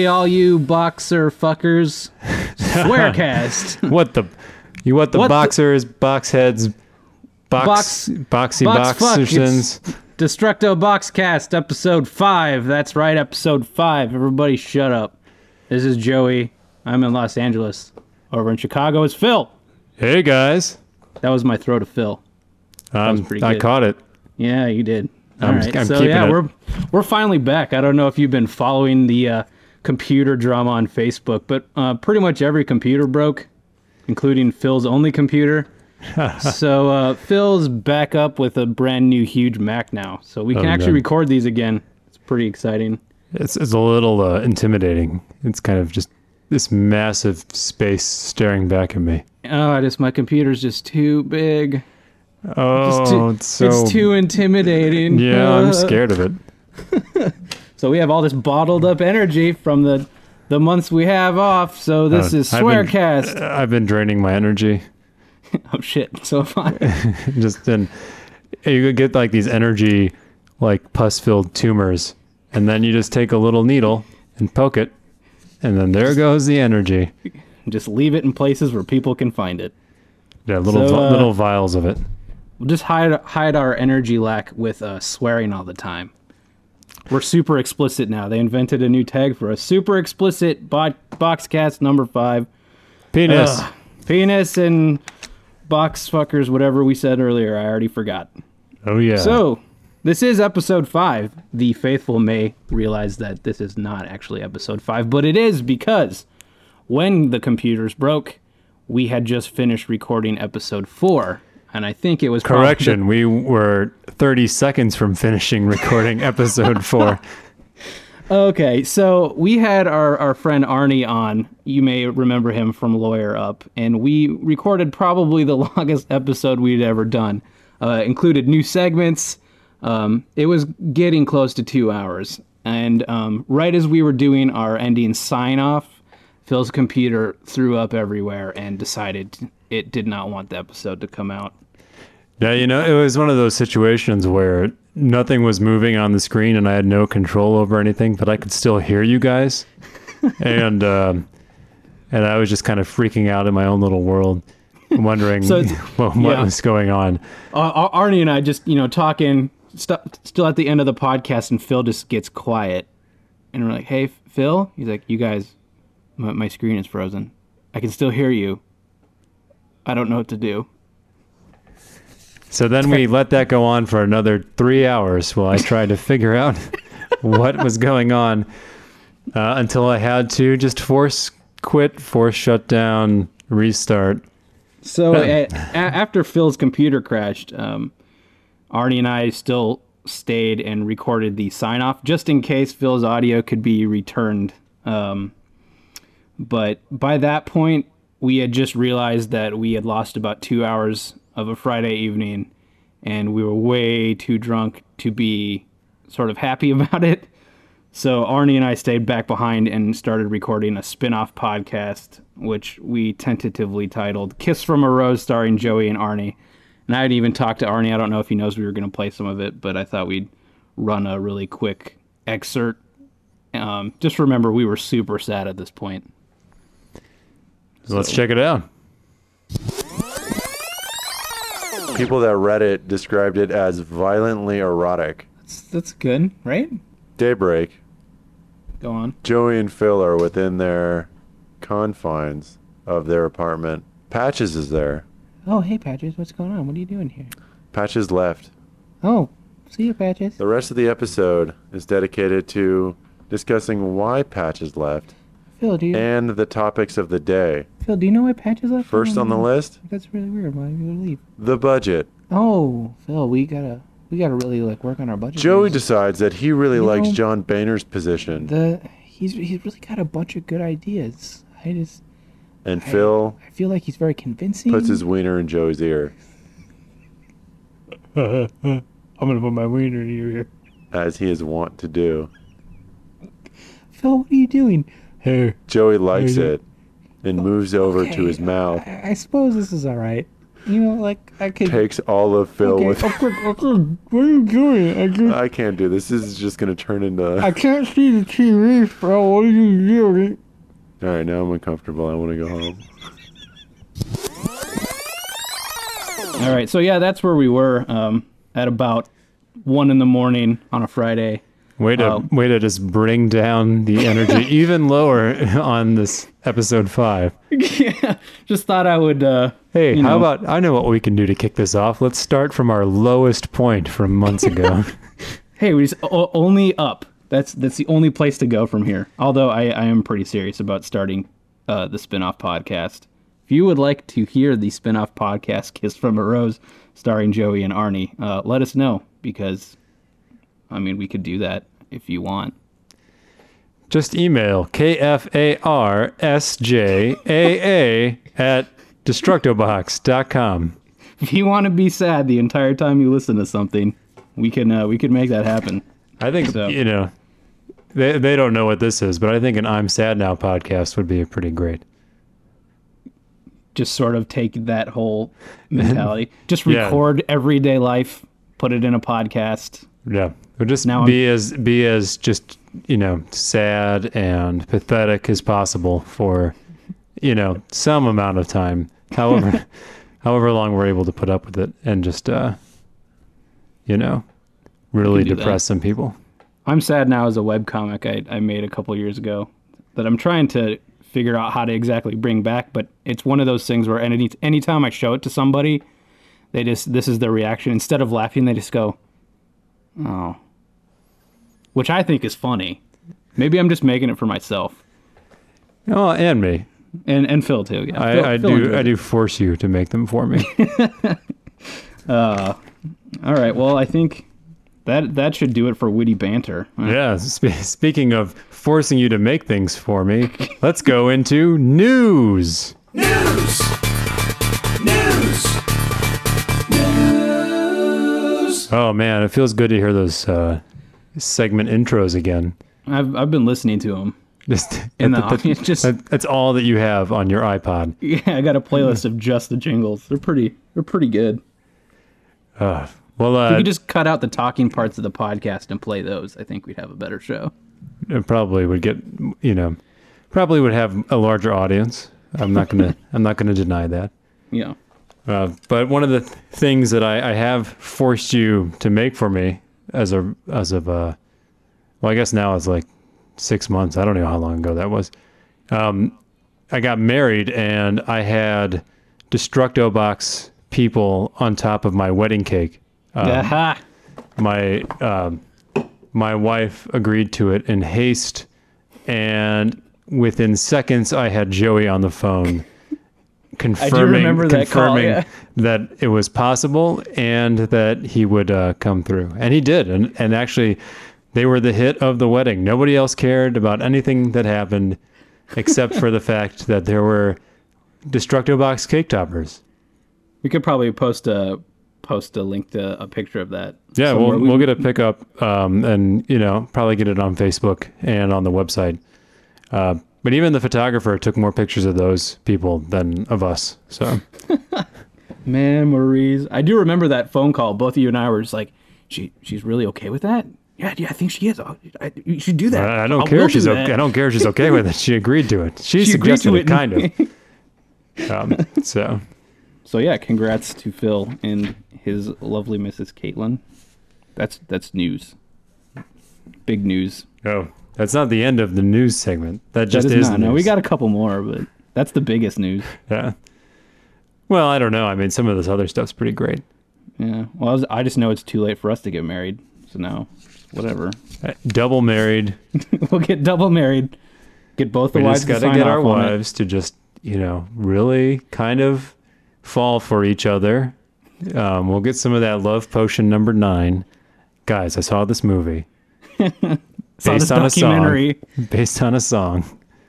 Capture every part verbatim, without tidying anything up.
Hey, all you boxer fuckers. Swearcast. What the? You what the What boxers, the, box heads, box, box boxy box boxers. Destructo Boxcast, episode five. That's right, episode five. Everybody shut up. This is Joey. I'm in Los Angeles. Over in Chicago is Phil. Hey, guys. That was my throw to Phil. Um, was pretty I good. caught it. Yeah, you did. All I'm, right. I'm so, keeping yeah, it. we're we're finally back. I don't know if you've been following the uh, computer drama on Facebook, but uh, pretty much every computer broke, including Phil's only computer. So uh, Phil's back up with a brand new huge Mac now, so we can Oh, actually no. record these again. It's pretty exciting. It's, it's a little uh, intimidating. It's kind of just this massive space staring back at me. Oh, I just my computer's just too big. Oh, It's too, it's so... it's too intimidating. Yeah, Uh, I'm scared of it. So we have all this bottled up energy from the the months we have off. So this Uh, is I've been- Swearcast. I've been draining my energy. Oh shit! So have I. Just then, you could get like these energy, like pus-filled tumors, and then you just take a little needle and poke it, and then there goes the energy. Just leave it in places where people can find it. Yeah, little So, vi- uh, little vials of it. We'll just hide hide our energy lack with uh, swearing all the time. We're super explicit now. They invented a new tag for us. Super explicit bo- Boxcast number five. Penis. Ugh. Penis and box fuckers, whatever we said earlier. I already forgot. Oh yeah. So, this is episode five. The faithful may realize that this is not actually episode five, but it is because when the computers broke, we had just finished recording episode four. And I think it was probably Correction, we were thirty seconds from finishing recording episode four. Okay, so we had our, our friend Arnie on. You may remember him from Lawyer Up. And we recorded probably the longest episode we'd ever done. Uh, included new segments. Um, it was getting close to two hours. And um, right as we were doing our ending sign-off, Phil's computer threw up everywhere and decided it did not want the episode to come out. Yeah, you know, it was one of those situations where nothing was moving on the screen and I had no control over anything, but I could still hear you guys. and um, and I was just kind of freaking out in my own little world, wondering So, what, what yeah. was going on. Uh, Ar- Arnie and I just, you know, talking, st- still at the end of the podcast, and Phil just gets quiet. And we're like, hey, Phil? He's like, you guys, my, my screen is frozen. I can still hear you. I don't know what to do. So then we let that go on for another three hours while I tried to figure out what was going on uh, until I had to just force quit, force shut down, restart. So a- a- after Phil's computer crashed, um, Arnie and I still stayed and recorded the sign-off just in case Phil's audio could be returned. Um, but by that point, we had just realized that we had lost about two hours of a Friday evening, and we were way too drunk to be sort of happy about it. So Arnie and I stayed back behind and started recording a spin-off podcast, which we tentatively titled Kiss from a Rose, starring Joey and Arnie. And I had even talked to Arnie. I don't know if he knows we were going to play some of it, but I thought we'd run a really quick excerpt. Um, just remember, we were super sad at this point. So let's check it out. People that read it described it as violently erotic. That's, that's good, right? Daybreak, Go on. Joey and Phil are within their confines of their apartment. Patches is there. Oh, hey, Patches. What's going on? What are you doing here? Patches left. Oh, see you, Patches. The rest of the episode is dedicated to discussing why Patches left Phil, do you and the topics of the day. Phil, do you know why Patches left? First on the list, That's really weird. Why would you leave? the budget. Oh, Phil, we gotta we gotta really like work on our budget. Joey here. decides that he really You likes know, John Boehner's position. the he's he's really got a bunch of good ideas. I just And I- Phil I feel like he's very convincing. puts his wiener in Joey's ear, I'm going to put my wiener in your ear. as he is wont to do. Phil, what are you doing? Hey. Joey likes Hey. it and moves over to Okay, his mouth. I, I suppose this is all right. you know, like I could. Takes all of Phil Okay, with. okay, okay, what are you doing? I just, I can't do this. This is just gonna turn into. I can't see the T V, bro. What are you doing? All right, now I'm uncomfortable. I want to go home. All right, so yeah, that's where we were um, at about one in the morning on a Friday. Way to Um, way to just bring down the energy even lower on this episode five. Yeah, just thought I would. Uh, Hey, you how know, about I know what we can do to kick this off. Let's start from our lowest point from months ago. Hey, we just o- only up. That's that's the only place to go from here. Although I, I am pretty serious about starting uh, the spin-off podcast. If you would like to hear the spin-off podcast Kiss from a Rose starring Joey and Arnie, uh, let us know because, I mean, we could do that if you want. Just email K F A R S J A A at destructobox dot com. If you want to be sad the entire time you listen to something, we can uh, we can make that happen. I think, So- you know, they, they don't know what this is, but I think an I'm Sad Now podcast would be pretty great. Just sort of take that whole mentality. Just Yeah. record everyday life, put it in a podcast. Yeah. We'll just Now be as be as just, you know, sad and pathetic as possible for, you know, some amount of time. However however long we're able to put up with it and just uh you know, really do depress that. some people. I'm Sad Now is a webcomic I, I made a couple years ago that I'm trying to figure out how to exactly bring back, but it's one of those things where any anytime I show it to somebody, they just this is their reaction. Instead of laughing, they just go, "Oh," which I think is funny. Maybe I'm just making it for myself Oh, and me. and and Phil too. Yeah, Phil- I, I Phil do enjoys I it. do force you to make them for me. All right. Well, I think that that should do it for witty banter. Uh, Yeah, sp- speaking of forcing you to make things for me, let's go into news. News! News! News! Oh man, it feels good to hear those uh, segment intros again. I've I've been listening to them. Just In the that- that- audience, just- that- that's all that you have on your iPod. Yeah, I got a playlist of just the jingles. They're pretty. They're pretty good. Uh, well, If uh, we could just cut out the talking parts of the podcast and play those, I think we'd have a better show. it probably would get, you know, probably would have a larger audience. I'm not gonna, I'm not gonna deny that. Yeah. Uh, but one of the th- things that I, I have forced you to make for me as a as of uh, well, I guess now it's like six months. I don't know how long ago that was. Um, I got married and I had Destructobox people on top of my wedding cake. Um, Aha. my um, my wife agreed to it in haste, and within seconds, I had Joey on the phone confirming remember that call, confirming yeah. that it was possible and that he would uh, come through, and he did. And and actually, they were the hit of the wedding. Nobody else cared about anything that happened, except for the fact that there were Destructobox cake toppers. We could probably post a post a link to a picture of that. Yeah, somewhere. we'll we'll get a pickup, um, and you know, probably get it on Facebook and on the website. Uh, but even the photographer took more pictures of those people than of us. So Memories. I do remember that phone call. Both of you and I were just like, "She she's really okay with that." Yeah, yeah, I think she is. I, I, you should do that. I, I don't I care will if she's do okay. that. I don't care if she's okay with it. She agreed to it. She, She agreed suggested to it, it. kind of. Um, so So yeah, congrats to Phil and his lovely Missus Caitlin. That's that's news. Big news. no, that's not the end of the news segment. That just that is is not. the No, we news. got a couple more, but that's the biggest news. Yeah. Well, I don't know. I mean, some of this other stuff's pretty great. Yeah. Well, I, was, I just know it's too late for us to get married. So now, whatever. Uh, Double married. We'll get double married. Get both the We wives just to got to sign get our off on it. wives to just, you know, really kind of fall for each other. Um, we'll get some of that love potion number nine. Guys, I saw this movie Saw this based on a documentary. song, based on a song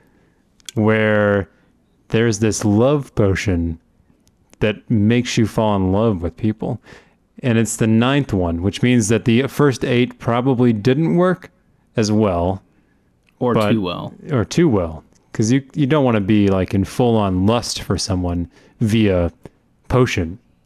where there's this love potion that makes you fall in love with people. And it's the ninth one, which means that the first eight probably didn't work as well Or but- too well. or too well, because you you don't want to be like in full on lust for someone via potion.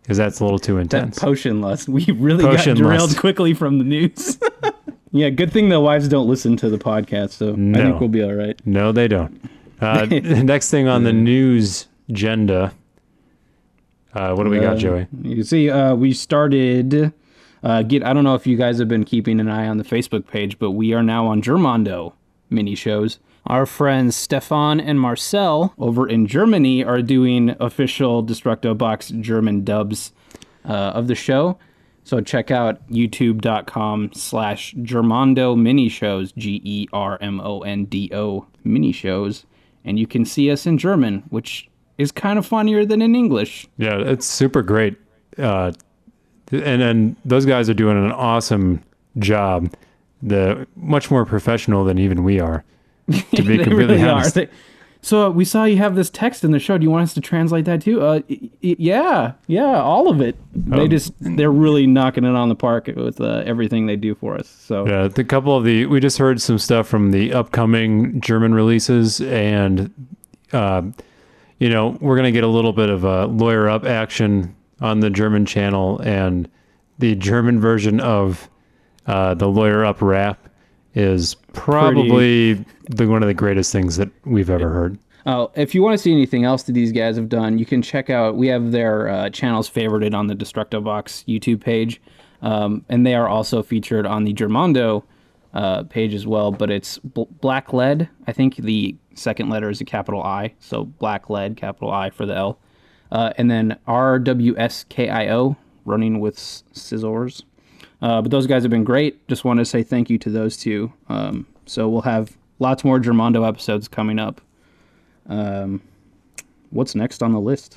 because that's a little too That intense. potion lust. We really Potion got derailed lust. quickly from the news. Yeah, good thing the wives don't listen to the podcast, so I No. think we'll be all right. No, they don't. Uh, next thing on the news agenda. Uh, what do we got, Uh, Joey? You see, uh, we started. Uh, get. I don't know if you guys have been keeping an eye on the Facebook page, but we are now on Germando mini shows. Our friends Stefan and Marcel over in Germany are doing official Destructo Box German dubs uh, of the show. So check out youtube.com slash Germando mini shows, G E R M O N D O mini shows, and you can see us in German, which is kind of funnier than in English. Yeah, it's super great. Uh, and and those guys are doing an awesome job. The much more professional than even we are. To be They completely really honest. are. They- so uh, we saw you have this text in the show. Do you want us to translate that too? Uh, y- y- yeah, yeah, all of it. They Um, just they're really knocking it on the park with uh, everything they do for us. So Yeah, the couple of the we just heard some stuff from the upcoming German releases, and uh, you know we're gonna get a little bit of a lawyer up action on the German channel, and the German version of uh, the lawyer up rap is probably the one of the greatest things that we've ever heard. Uh, if you want to see anything else that these guys have done, you can check out. We have their uh, channels favorited on the Destructo Box YouTube page, um, and they are also featured on the Germando uh, page as well. But it's bl- Black Lead. I think the second letter is a capital I, so Black Lead, capital I for the L, uh, and then R W S K I O, running with s- scissors. Uh, but those guys have been great. Just want to say thank you to those two. Um, so we'll have lots more Germando episodes coming up. Um, what's next on the list?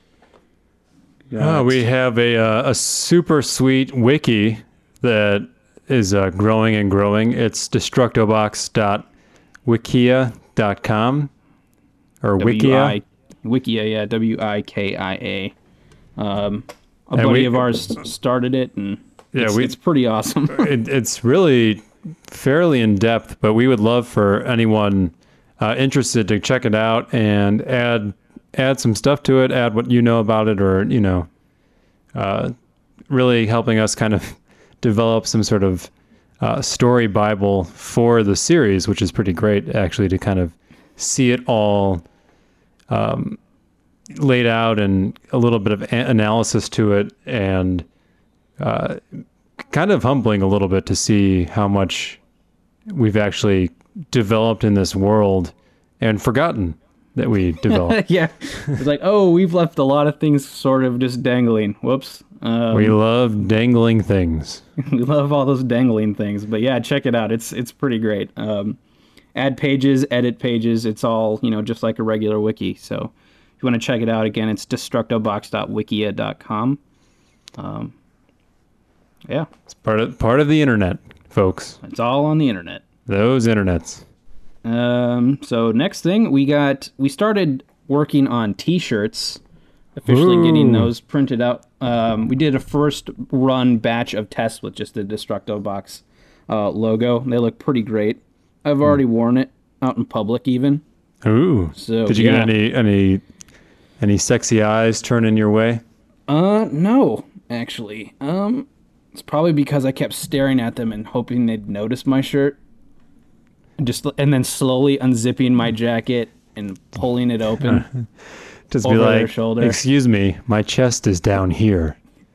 Uh, we have a uh, a super sweet wiki that is uh, growing and growing. It's destructobox dot wikia dot com or Wikia. Wikia, yeah, W I K I A. Um, a And buddy we- of ours started it, and Yeah, it's, we- it's pretty awesome. it, it's really fairly in depth, but we would love for anyone uh, interested to check it out and add add some stuff to it, add what you know about it, or you know, uh, really helping us kind of develop some sort of uh, story Bible for the series, which is pretty great actually to kind of see it all um, laid out and a little bit of a- analysis to it, and uh, kind of humbling a little bit to see how much we've actually developed in this world and forgotten that we developed. Yeah, it's like, oh, we've left a lot of things sort of just dangling. Whoops. Um, We love dangling things. we love all those dangling things, but yeah, check it out. It's it's pretty great. Um, add pages, edit pages. It's all, you know, just like a regular wiki. So if you want to check it out again, it's destructobox dot wikia dot com. Um, yeah, It's part of part of the internet, folks. it's all on the internet. Those internets. Um, so next thing we got, we started working on t-shirts, officially Ooh. getting those printed out. Um, we did a first run batch of tests with just the Destructo Box uh, logo. They look pretty great. I've already worn it out in public even. Ooh. So, Did you yeah. get any any any sexy eyes turning your way? Uh, no, actually. Um, it's probably because I kept staring at them and hoping they'd notice my shirt. And just and then slowly unzipping my jacket and pulling it open. Just Over be their like, shoulder. excuse me, my chest is down here.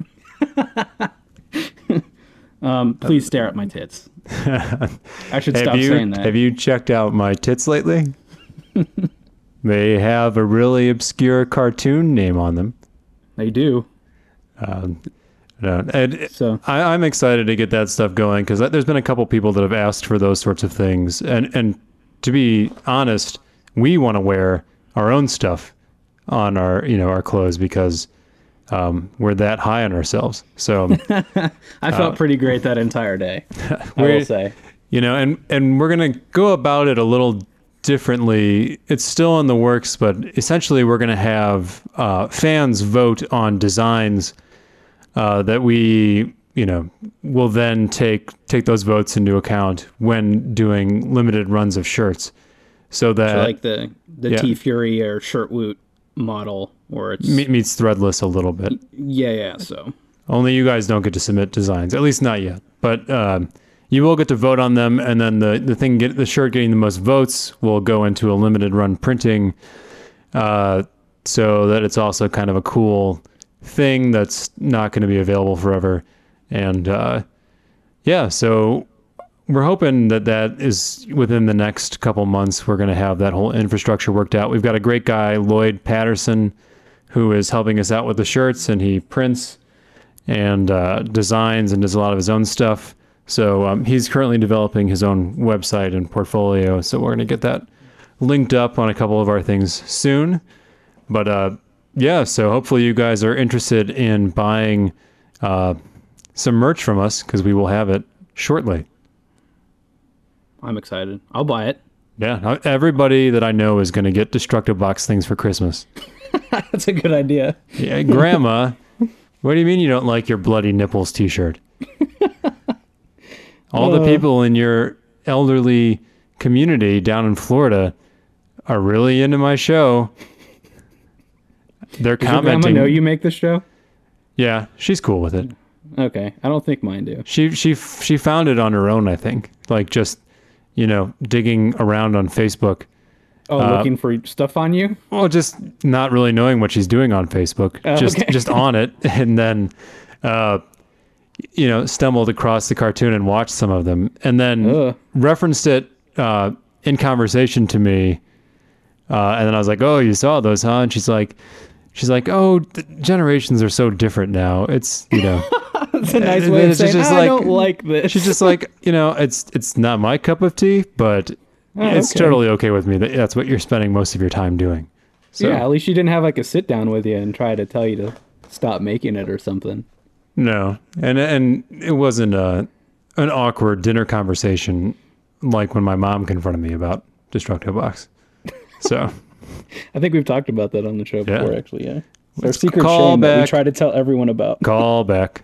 Um, please stare at my tits. I should Have stop you saying that. have you checked out my tits lately? They have a really obscure cartoon name on them. They do. Um, no, and it- So I, I'm excited to get that stuff going because there's been a couple people that have asked for those sorts of things, and and to be honest, we want to wear our own stuff on our you know our clothes because um, we're that high on ourselves. So I felt pretty great that entire day. I We're- will say. you know, and and we're gonna go about it a little differently. It's still in the works, but essentially we're gonna have uh, fans vote on designs uh, that we, you know, will then take take those votes into account when doing limited runs of shirts. So that So like the the yeah. T Fury or Shirt Woot. model, or it's Me- meets Threadless a little bit. yeah, yeah. So Only you guys don't get to submit designs, at least not yet. But um, you will get to vote on them, and then the the thing get the shirt getting the most votes will go into a limited run printing, uh, so that it's also kind of a cool thing that's not going to be available forever. And uh, yeah, so we're hoping that that is within the next couple months. We're going to have that whole infrastructure worked out. We've got a great guy, Lloyd Patterson, who is helping us out with the shirts, and he prints and uh, designs and does a lot of his own stuff. So um, he's currently developing his own website and portfolio. So we're going to get that linked up on a couple of our things soon. But uh, yeah, so hopefully you guys are interested in buying uh, some merch from us, because we will have it shortly. I'm excited. I'll buy it. Yeah, everybody that I know is going to get Destructo Box things for Christmas. That's a good idea. Yeah, Grandma, what do you mean you don't like your bloody nipples t-shirt? All the people in your elderly community down in Florida are really into my show. They're Does your commenting. grandma know you make this show? Yeah, she's cool with it. Okay, I don't think mine do. She she she found it on her own, I think. Like just, you know, digging around on Facebook. Oh, Uh, looking for stuff on you? Well, just not really knowing what she's doing on Facebook. Oh, just okay. just on it, and then, uh, you know, stumbled across the cartoon and watched some of them, and then Ugh. referenced it uh, in conversation to me. Uh, and then I was like, "Oh, you saw those, huh?" And she's like, "She's like, oh, the generations are so different now. It's you know." That's a nice And way then of it's saying, just I like- don't like this. She's just like, you know, it's it's not my cup of tea, but Oh, it's okay. totally okay with me. That that's what you're spending most of your time doing. So Yeah, at least she didn't have like a sit down with you and try to tell you to stop making it or something. no, and and it wasn't a an awkward dinner conversation like when my mom confronted me about Destructo Box. So I think we've talked about that on the show Yeah. before, actually. Yeah, it's our Let's secret call shame that we back. try to tell everyone about. call back.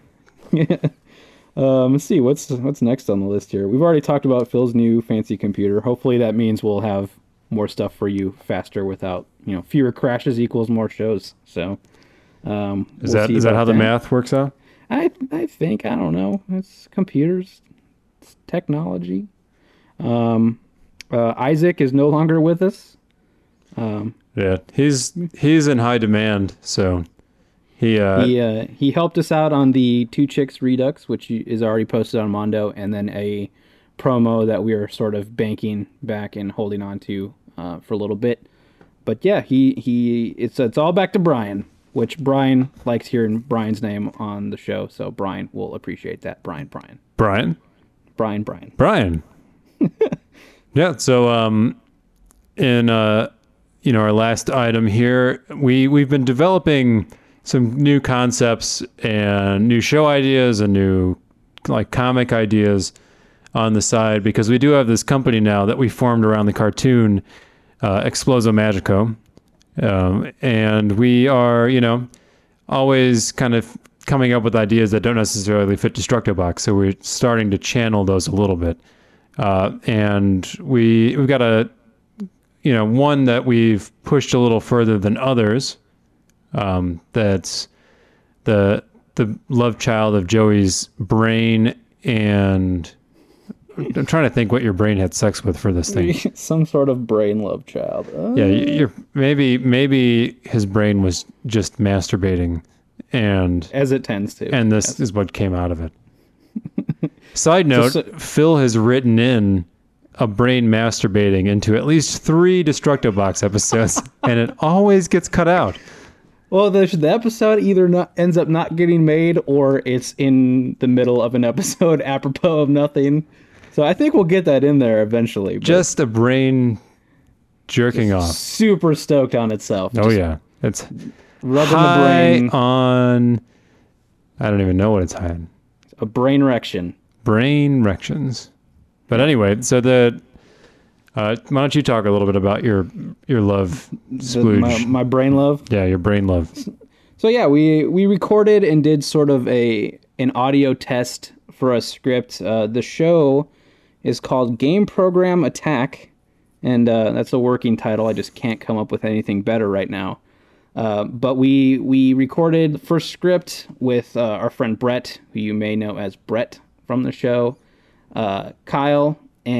Um, let's see what's what's next on the list here. We've already talked about Phil's new fancy computer. Hopefully, that means we'll have more stuff for you faster without you know fewer crashes equals more shows. So, um, Is we'll that see is that about how the math works out? I I think I don't know. It's computers, it's technology. Um, uh, Isaac is no longer with us. Um, Yeah, he's he's in high demand, so he uh he uh, he helped us out on the Two Chicks Redux, which is already posted on Mondo, and then a promo that we are sort of banking back and holding on to uh, for a little bit. But yeah, he he it's it's all back to Brian, which Brian likes hearing Brian's name on the show, so Brian will appreciate that. Brian, Brian, Brian. Brian, Brian. Brian. Yeah, so um in uh you know our last item here, we we've been developing some new concepts and new show ideas and new like comic ideas on the side, because we do have this company now that we formed around the cartoon uh Exploso Magico. Um and we are, you know, always kind of coming up with ideas that don't necessarily fit Destructo Box, so we're starting to channel those a little bit. Uh, and we we've got a you know one that we've pushed a little further than others. Um, that's the the love child of Joey's brain, and I'm trying to think what your brain had sex with for this thing. Some sort of brain love child. Uh, Yeah, you're maybe maybe his brain was just masturbating, and as it tends to. and this Yes. is what came out of it. Side note, So- Phil has written in a brain masturbating into at least three Destructo Box episodes, and it always gets cut out. Well, the, the episode either not, ends up not getting made, or it's in the middle of an episode apropos of nothing. So I think we'll get that in there eventually. but Just a brain jerking off. super stoked on itself. Oh Just yeah, it's rubbing high the brain. on. I don't even know what it's high on. A brain erection. Brain rections. But anyway, so the uh, why don't you talk a little bit about your your love The- splooge? my, my brain love. Yeah, your brain love. So yeah, we we recorded and did sort of a an audio test for a script. Uh, the show is called Game Program Attack, and uh, that's a working title. I just can't come up with anything better right now. Uh, but we we recorded the first script with uh, our friend Brett, who you may know as Brett from the show, uh, Kyle,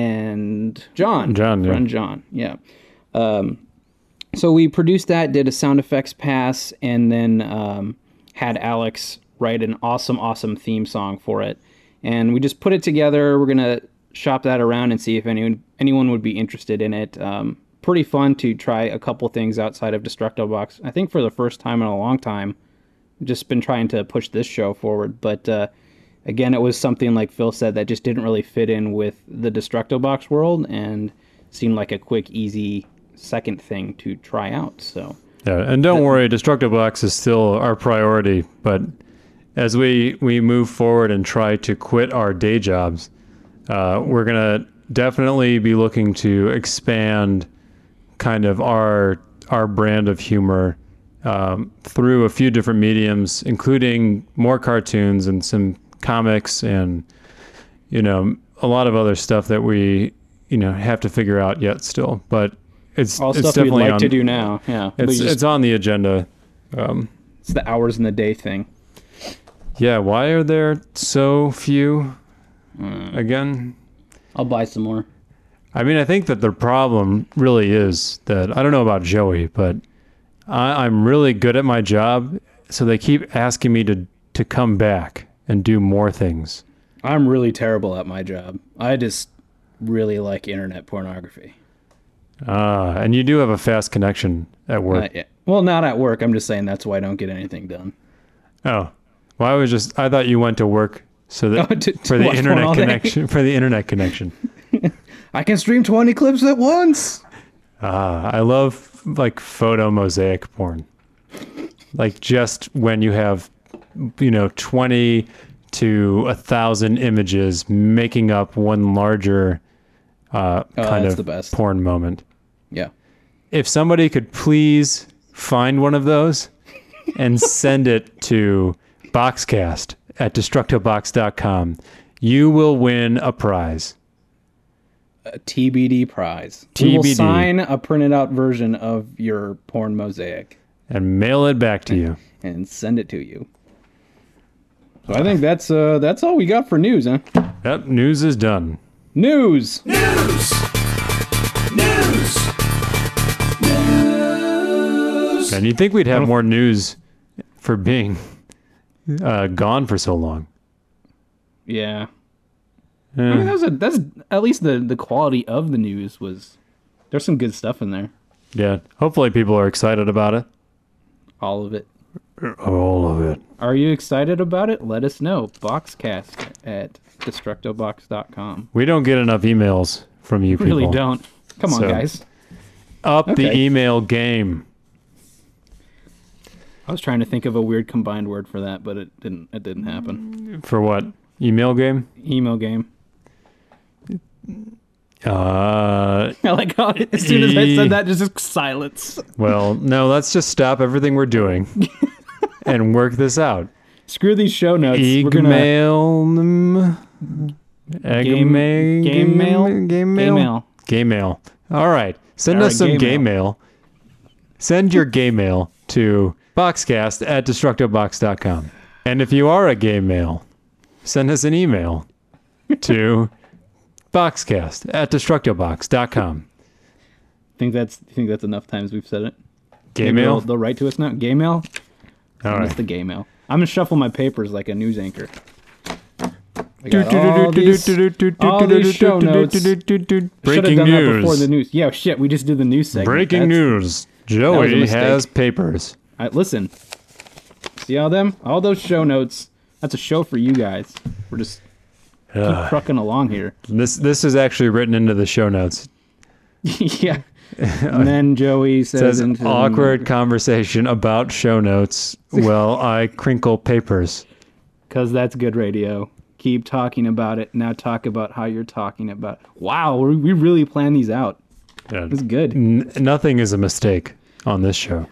and John. John, yeah. Friend John, yeah. Um, so we produced that, did a sound effects pass, and then um, had Alex write an awesome, awesome theme song for it. And we just put it together. We're going to shop that around and see if anyone anyone would be interested in it. Um, pretty fun to try a couple things outside of Destructobox. I think for the first time in a long time, just been trying to push this show forward. But uh, again, it was something like Phil said that just didn't really fit in with the Destructobox world and seemed like a quick, easy second thing to try out. So yeah, and don't worry, Destructobox is still our priority. But as we we move forward and try to quit our day jobs, uh, we're gonna definitely be looking to expand kind of our our brand of humor um, through a few different mediums, including more cartoons and some comics and, you know, a lot of other stuff that we, you know, have to figure out yet still. But it's all it's stuff we'd definitely like on, to do now. Yeah, It's We just- it's on the agenda. Um, it's the hours in the day thing. yeah, why are there so few? Again, I'll buy some more. I mean, I think that the problem really is that I don't know about Joey, but I, I'm really good at my job, so they keep asking me to to come back and do more things. I'm really terrible at my job. I just really like internet pornography. Ah, and you do have a fast connection at work. Uh, yeah. Well, not at work. I'm just saying that's why I don't get anything done. Oh, well, I was just I thought you went to work so that Oh, to- to for the watch porn internet all day? connection for the internet connection. I can stream twenty clips at once. Ah, I love like photo mosaic porn. Like just when you have, you know, twenty to a thousand images making up one larger uh, Oh, kind that's of the best. porn moment. Yeah. If somebody could please find one of those and send it to Boxcast at destructobox dot com, you will win a prize. A T B D prize. We will T B D. sign a printed out version of your porn mosaic And mail it back to you. and send it to you. So I think that's uh that's all we got for news, huh? Yep, news is done. News. News. News. News. And you'd think we'd have more news for being uh, gone for so long. Yeah. Eh, I mean, that was a, that's at least the the quality of the news was. There's some good stuff in there. yeah, hopefully people are excited about it. All of it. All of it. Are you excited about it? Let us know. Boxcast at destructobox dot com. We don't get enough emails from you people. Really don't. Come on, So- guys. Up the Okay. email game. I was trying to think of a weird combined word for that, but it didn't. It didn't happen. For what? Email game? Emo game. Uh, I like how as soon as I said that, just silence. well, no, let's just stop everything we're doing and work this out. Screw these show notes. We're gonna Email. game, game mail. Game Game mail. mail. Gay mail. All right. Send All us right, some gay gay mail. mail. Send your gay mail to boxcast at destructobox dot com. And if you are a gay male, send us an email to boxcast at destructobox dot com. Think that's. You think that's enough times we've said it? Gay Maybe mail? They'll, they'll write to us now. Gay mail. All That's right. the gay mail. I'm gonna shuffle my papers like a news anchor. I got all these, all these show notes. Should have Breaking done that before news. the news. Yeah, shit. We just did the news segment. Breaking That's- news. was a Joey mistake. has papers. All right, listen. See all them? All those show notes. That's a show for you guys. We're just keep Ugh. trucking along here. This this is actually written into the show notes. Yeah. And then Joey It says, says into awkward conversation about show notes. Well, I crinkle papers. because that's good radio. Keep talking about it. Now talk about how you're talking about. Wow, we we really plan these out. Yeah. It's good. N- nothing is a mistake on this show.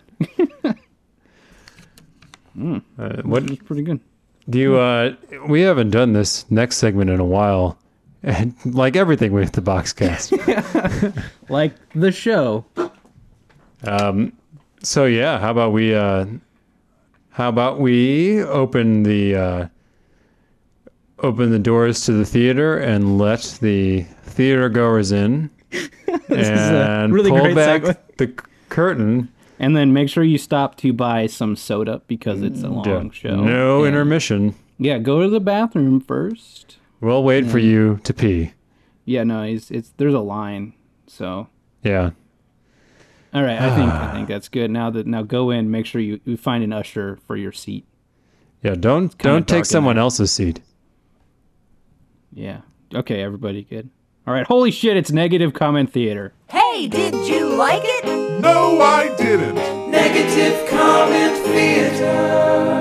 uh, what It's pretty good. do you? Uh, we haven't done this next segment in a while, and like everything with the Boxcast. Like the show. Um, So yeah, how about we uh how about we open the uh open the doors to the theater and let the theater goers in and really pull great back segue. the c- curtain. And then make sure you stop to buy some soda because it's a long Yeah. show. No And- intermission. Yeah, go to the bathroom first. We'll wait for you to pee. Yeah, no, it's, it's there's a line. So, Yeah. all right, I think I think that's good. Now that now go in, make sure you, you find an usher for your seat. Yeah, don't kinda don't dark in take someone there. else's seat. Yeah. Okay, everybody good. All right, holy shit, it's Negative Comment Theater. Hey, did you like it? No, I didn't. Negative Comment Theater.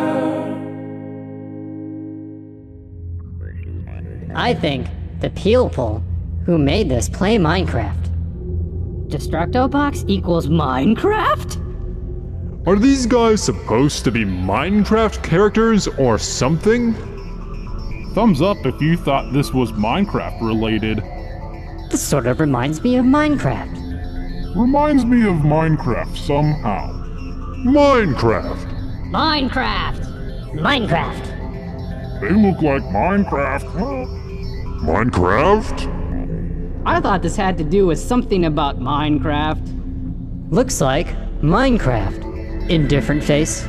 I think the people who made this play Minecraft. Destructobox equals Minecraft? Are these guys supposed to be Minecraft characters or something? Thumbs up if you thought this was Minecraft related. This sort of reminds me of Minecraft. Reminds me of Minecraft somehow. Minecraft! Minecraft! Minecraft! They look like Minecraft. Minecraft? I thought this had to do with something about Minecraft. Looks like Minecraft. In different face.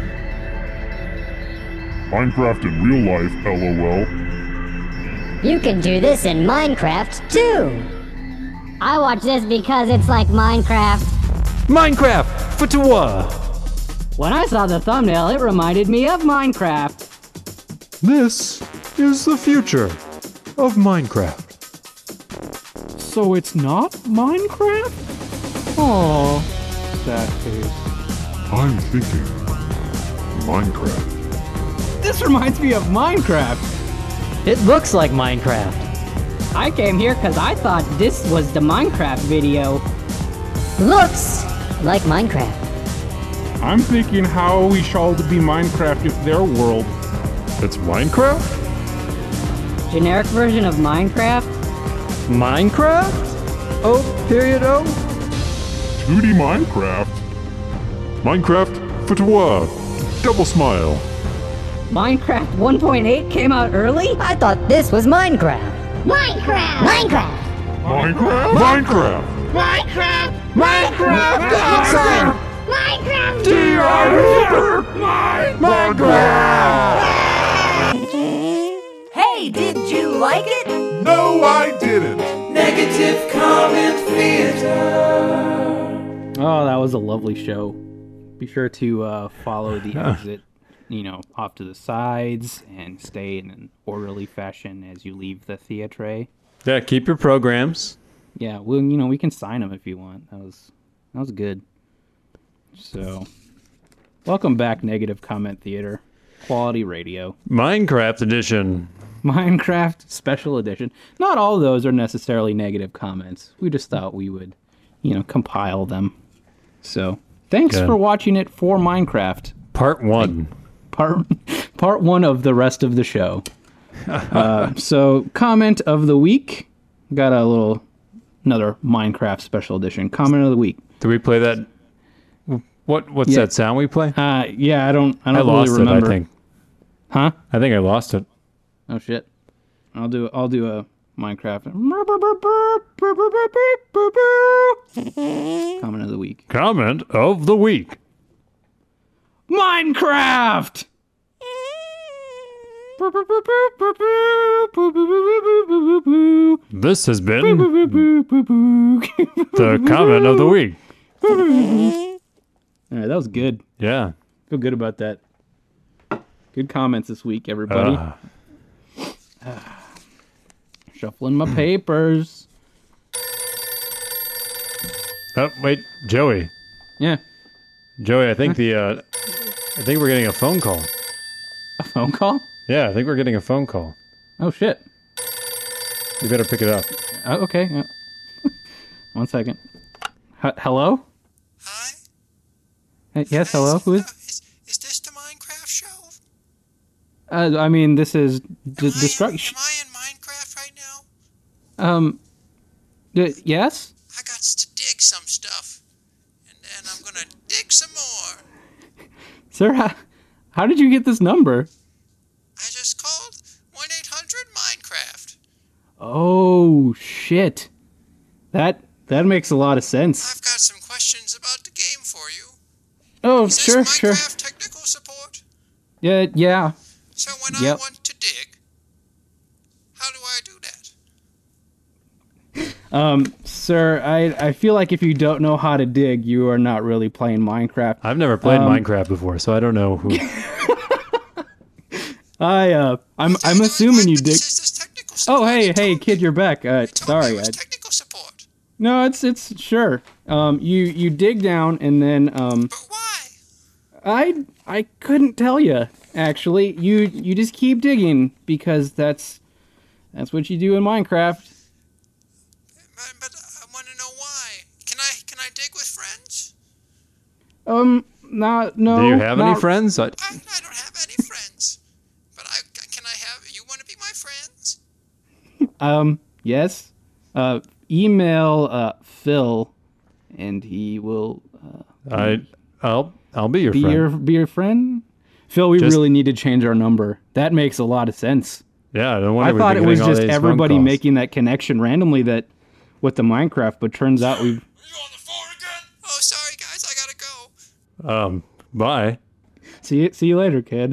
Minecraft in real life, lol. You can do this in Minecraft too. I watch this because it's like Minecraft. Minecraft! Fatawa! When I saw the thumbnail, it reminded me of Minecraft. This is the future of Minecraft. So it's not Minecraft? Oh, sad face. I'm thinking Minecraft. This reminds me of Minecraft. It looks like Minecraft. I came here because I thought this was the Minecraft video. Looks like Minecraft. I'm thinking how we shall be Minecraft if their world. It's Minecraft? Generic version of Minecraft? Minecraft? Oh, period O? two D Minecraft. Minecraft Fatawa. Double smile. Minecraft one point eight came out early? I thought this was Minecraft. Minecraft. Minecraft. Minecraft? Minecraft! Minecraft. Minecraft! Minecraft. Hey, did you like it? No, I didn't. Negative Comment Theater. Oh, that was a lovely show. Be sure to uh, follow the exit, you know, off to the sides and stay in an orderly fashion as you leave the theatre. Yeah, keep your programs. Yeah, well, you know, we can sign them if you want. That was that was good. So, welcome back, Negative Comment Theater, quality radio, Minecraft edition. Minecraft Special Edition. Not all of those are necessarily negative comments. We just thought we would, you know, compile them. So, thanks Good. for watching it for Minecraft. Part one. Part part one of the rest of the show. uh, so, comment of the week. Got a little another Minecraft Special Edition comment of the week. Do we play that? What What's Yeah. that sound we play? Uh, yeah, I don't I I don't lost really it, remember. I think. Huh? I think I lost it. Oh shit. I'll do I'll do a Minecraft comment of the week. Comment of the week. Minecraft. This has been the comment of the week. All right, that was good. Yeah. Feel good about that. Good comments this week, everybody. Uh, Shuffling my papers. oh, wait, Joey. Yeah, Joey, I think the uh, I think we're getting a phone call. a phone call? Yeah, I think we're getting a phone call. Oh shit. You better pick it up. Oh, okay. Uh, one second. H- hello? Hi? Uh, yes, hello. Who is? Is, is this the Minecraft show? Uh, I mean, this is d- Am I in- destruction. Am I in Minecraft right now? Um. D- yes. I got to dig some stuff. And then I'm gonna dig some more. Sir, how, how did you get this number? I just called one eight hundred Minecraft. Oh, shit. That that makes a lot of sense. I've got some questions about the game for you. Oh, Is sure, this sure. Minecraft technical support? Yeah, yeah. So when Yep. I want to dig, how do I do that? Um, sir, I I feel like if you don't know how to dig, you are not really playing Minecraft. I've never played Um, Minecraft before, so I don't know who. I uh, I'm I'm assuming you dig. Oh, hey, hey, kid, you're back. Uh, sorry. I... Technical support. No, it's it's sure. Um, you you dig down and then um. But why? I I couldn't tell you actually. You you just keep digging because that's that's what you do in Minecraft. But, but I want to know why. Can I can I dig with friends? Um, not no. Do you have any not- friends? I, I, I don't have any friends. But I can I have? You want to be my friends? Um, yes. Uh, email uh Phil, and he will uh, I I'll I'll be your be friend. your be your friend. Phil, we Just- really need to change our number. That makes a lot of sense. Yeah, no wonder I we've thought been it was getting all just these phone everybody calls. making that connection randomly that with the Minecraft, but turns out we've. Oh, sorry guys, I gotta go. Um, bye. See you, see you later, kid.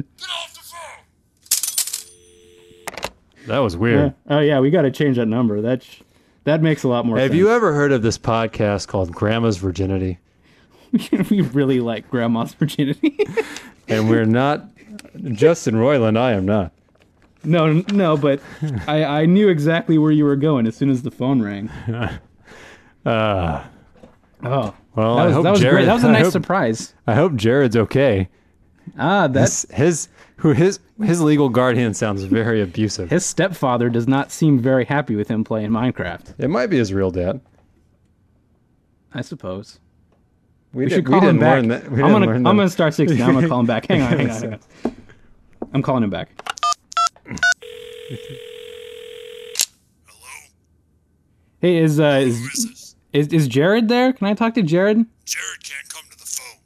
That was weird. Yeah. Oh yeah, we got to change that number. That sh- that makes a lot more Have sense. you ever heard of this podcast called Grandma's Virginity? we really like Grandma's Virginity. And we're not Justin Roiland. I am not. no, no, but I I knew exactly where you were going as soon as the phone rang. Uh, Oh, well, that was, I hope that was Jared, great. That was a I nice hope- surprise. I hope Jared's okay. Ah, that's His, his who his his legal guardian sounds very abusive. his stepfather does not seem very happy with him playing Minecraft. It might be his real dad. I suppose. We, We did, should we call him didn't back. learn that. We I'm didn't gonna learn I'm that. gonna start sixteen. I'm gonna call him back. Hang on, hang on, hang on. I'm calling him back. Hey, is uh is, is is Jared there? Can I talk to Jared? Jared can't come to the phone.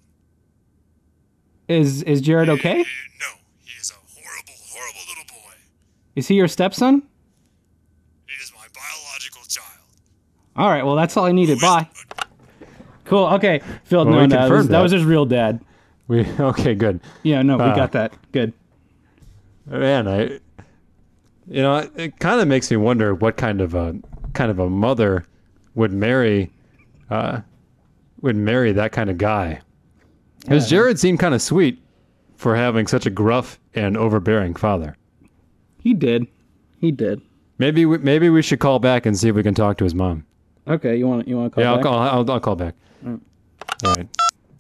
Is is Jared okay? No, he is a horrible, horrible little boy. Is he your stepson? He is my biological child. All right, well that's all I needed. Bye. Cool. Okay, Phil. Well, no, we no, that was, confirmed that that. was his real dad. We okay, good. Yeah, no, we Uh, got that. Good. Man, I, you know, it, it kind of makes me wonder what kind of a kind of a mother would marry, uh, would marry that kind of guy. Because Jared seemed kind of sweet for having such a gruff and overbearing father. He did. He did. Maybe we, maybe we should call back and see if we can talk to his mom. Okay, you want you want to call yeah, back? I'll call. I'll, I'll call back. Mm. All right.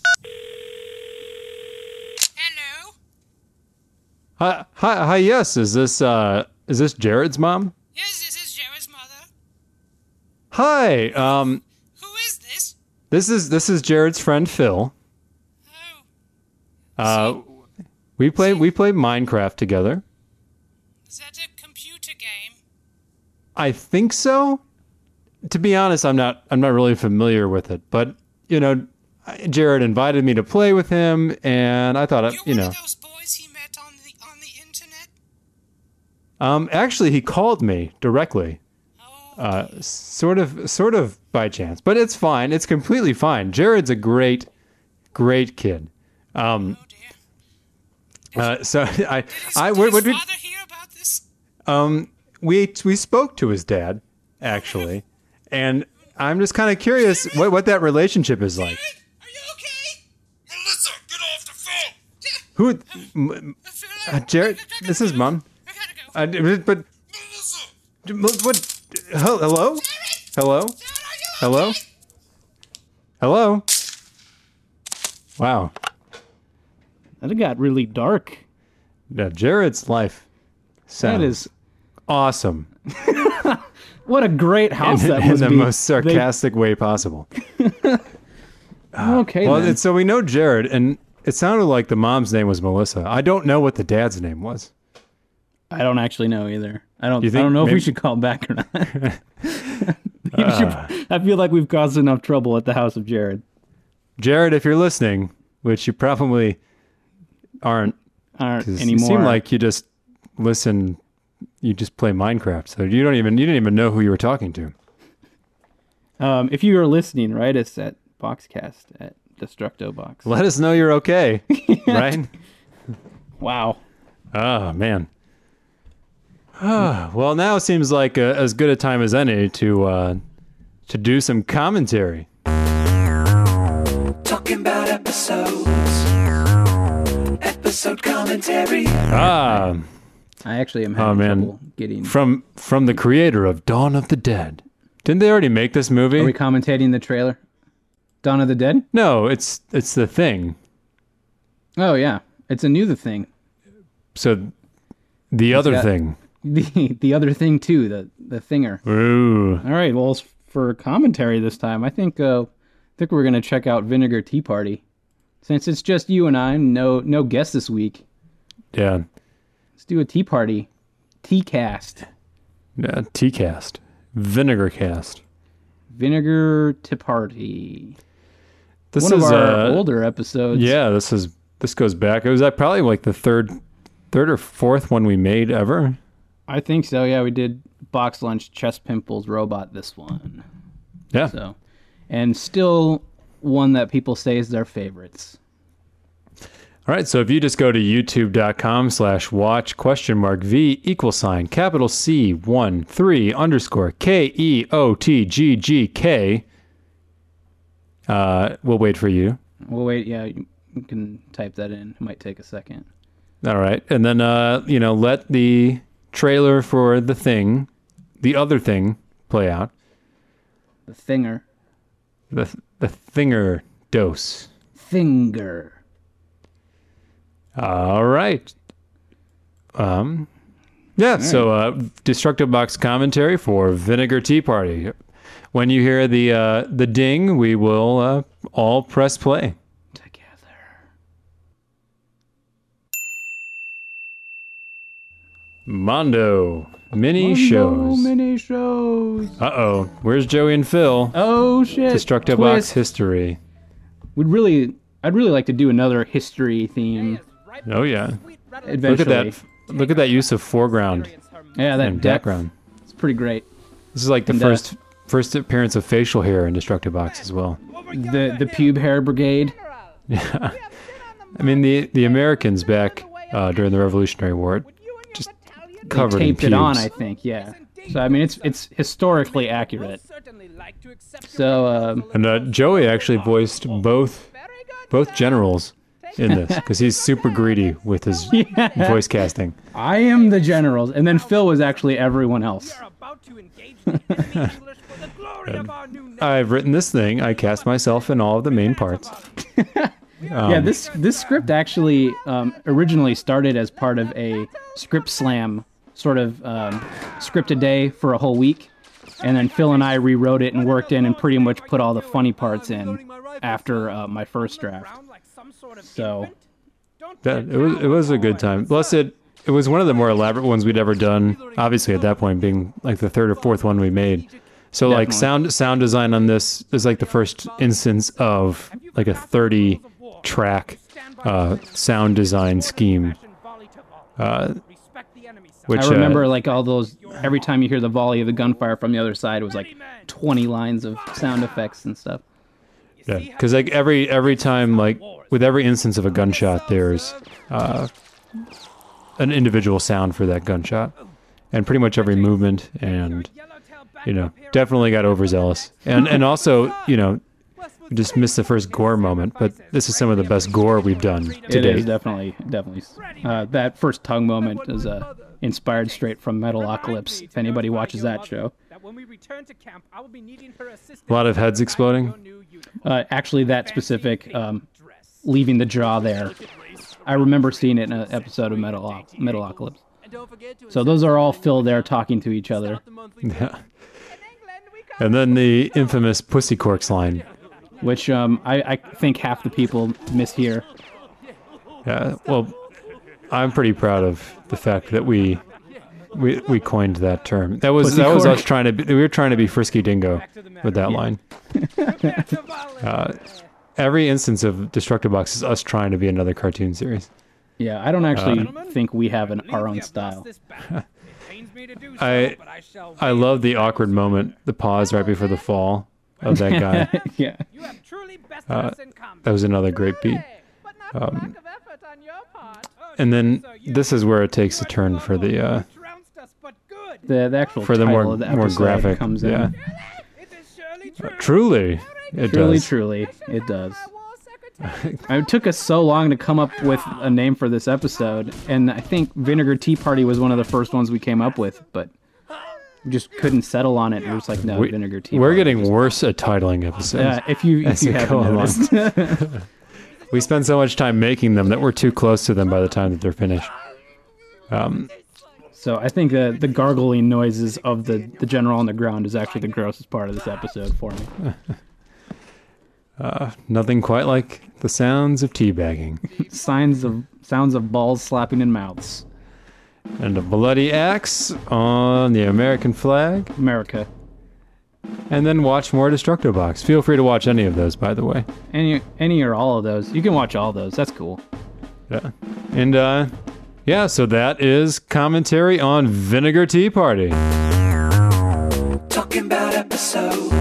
Hello? Hi, hi, hi. Yes, is this uh, is this Jared's mom? Yes, this is Jared's mother. Hi. Um, Who is this? this is this is Jared's friend Phil. Oh, Uh, we play we play Minecraft together. is that a computer game? I think so. To be honest, I'm not I'm not really familiar with it, but you know, Jared invited me to play with him, and I thought, You're you one know, of those boys he met on the on the internet? um, actually, he called me directly, Oh, uh, sort of sort of by chance, but it's fine. It's completely fine. Jared's a great, great kid. Um, oh dear. uh, so I Did his, I did what, his what did, father hear about this? um we we spoke to his dad actually, and I'm just kind of curious what what that relationship is like. Are you okay? Melissa, get off the phone! Who, m- uh, Jared? This is Mom. I gotta go. Uh, but Melissa! what? Hello? Hello? Hello? Hello? Wow. That got really dark. Yeah, Jared's life sounds That is awesome what a great house in, that in must the be. most sarcastic way possible. They, okay, Well, then. it's, so we know Jared, and it sounded like the mom's name was Melissa. I don't know what the dad's name was. I don't actually know either. I don't. You I think don't know if we maybe- should call back or not. You should- I feel like we've caused enough trouble at the house of Jared. Jared, if you're listening, which you probably aren't. Aren't 'Cause anymore. You seem like you just listen. You just play Minecraft, so you don't even you didn't even know who you were talking to. Um, if you are listening, write us at Boxcast at DestructoBox. Let us know you're okay, right? Wow. Oh man. Ah, well, now it seems like a, as good a time as any to uh, to do some commentary. Talking about episodes. Episode commentary. Ah. I actually am Oh having man. trouble getting. From from the creator of Dawn of the Dead. Didn't they already make this movie? Are we commentating the trailer? Dawn of the Dead? No, it's it's The Thing. Oh yeah, it's a new The Thing. So the It's other got- thing. The the other thing too, the the thinger. Ooh. All right, well, s- for commentary this time, I think uh, I think we're gonna check out Vinegar Tea Party, since it's just you and I, no no guest this week. Yeah. Let's do a tea party, tea cast, Yeah, T-Cast. Vinegar Cast. Vinegar Tea Party. This One is of our uh, older episodes. Yeah, this is this goes back. It was like probably like the third third or fourth one we made ever. I think so. Yeah, we did Box Lunch, Chest Pimples, Robot. This one. Yeah. So, and still one that people say is their favorites. All right, so if you just go to youtube.com slash watch question mark V equal sign capital C one three underscore K E O T G G K, uh, we'll wait for you. We'll wait. Yeah, you you can type that in. It might take a second. All right, and then uh, you know, let the trailer for the thing, the other thing, play out. The thinger. The the thinger dose. Finger. All right. Um, yeah. So, uh, Destructive Box commentary for Vinegar Tea Party. When you hear the uh, the ding, we will uh, all press play. Mondo mini Mondo shows. mini shows. Uh oh. Where's Joey and Phil? Oh shit. Destructive Twist. Box history. Would really, I'd really like to do another history theme. Oh yeah. Eventually. Look at that. Look at that use of foreground. Yeah, that and depth. background. It's pretty great. This is like the And, uh, first first appearance of facial hair in Destructive Box as well. The the pube hair brigade. Yeah. I mean the the Americans back uh, during the Revolutionary War just covered They taped in it on, pubes. I think. Yeah. So I mean, it's it's historically accurate. So um, And uh, Joey actually voiced both both generals in this because he's super greedy with his Yeah. voice casting. I am the generals, and then Phil was actually everyone else. I've written this thing. I cast myself in all of the main parts. Um, yeah, this this script actually um, originally started as part of a script slam sort of um, script a day for a whole week, and then Phil and I rewrote it and worked in and pretty much put all the funny parts in after uh, my first draft. So Yeah, it was it was a good time. Plus, it it was one of the more elaborate ones we'd ever done. Obviously, at that point, being like the third or fourth one we made. So like Definitely. sound sound design on this is like the first instance of like a thirty track uh, sound design scheme. Uh, which I remember uh, like all those, every time you hear the volley of the gunfire from the other side, it was like twenty lines of sound effects and stuff. Yeah, because like every every time, like with every instance of a gunshot, there's uh, an individual sound for that gunshot, and pretty much every movement, and you know, definitely got overzealous, and and also you know, we just missed the first gore moment, but this is some of the best gore we've done to It date. is definitely, definitely. Uh, that first tongue moment is uh, inspired straight from Metalocalypse, if anybody watches that show. A lot of heads exploding. Uh, actually, that specific, um, leaving the jaw there. I remember seeing it in an episode of Metal Metalocalypse. So those are all Phil there talking to each other. Yeah. And then the infamous Pussy Corks line. Which um, I, I think half the people mishear. Yeah, well, I'm pretty proud of the fact that we we we coined that term. That was Pussy that was cork. us trying to be, we were trying to be Frisky Dingo with that line. uh, every instance of Destructive Box is us trying to be another cartoon series. Yeah, I don't actually uh, think we have an our own style. I I love the awkward moment, the pause right before the fall of that guy. Yeah. Uh, that was another great beat. Um, and then this is where it takes a turn for the uh, the, the actual for the more of the more graphic comes yeah. in. Uh, truly, it truly, does. Truly, it does. It took us so long to come up with a name for this episode, and I think Vinegar Tea Party was one of the first ones we came up with, but we just couldn't settle on it. It was like, no, we, Vinegar Tea We're Party. getting worse at titling episodes. Yeah, if you if you haven't noticed. We spend so much time making them that we're too close to them by the time that they're finished. Um, so I think the the gargling noises of the, the general on the ground is actually the grossest part of this episode for me. uh, nothing quite like the sounds of teabagging. Signs of sounds of balls slapping in mouths. And a bloody axe on the American flag. America. And then watch more Destructo Box. Feel free to watch any of those, by the way. Any any or all of those. You can watch all of those. That's cool. Yeah. And, uh, yeah, so that is commentary on Vinegar Tea Party. Talking about episodes.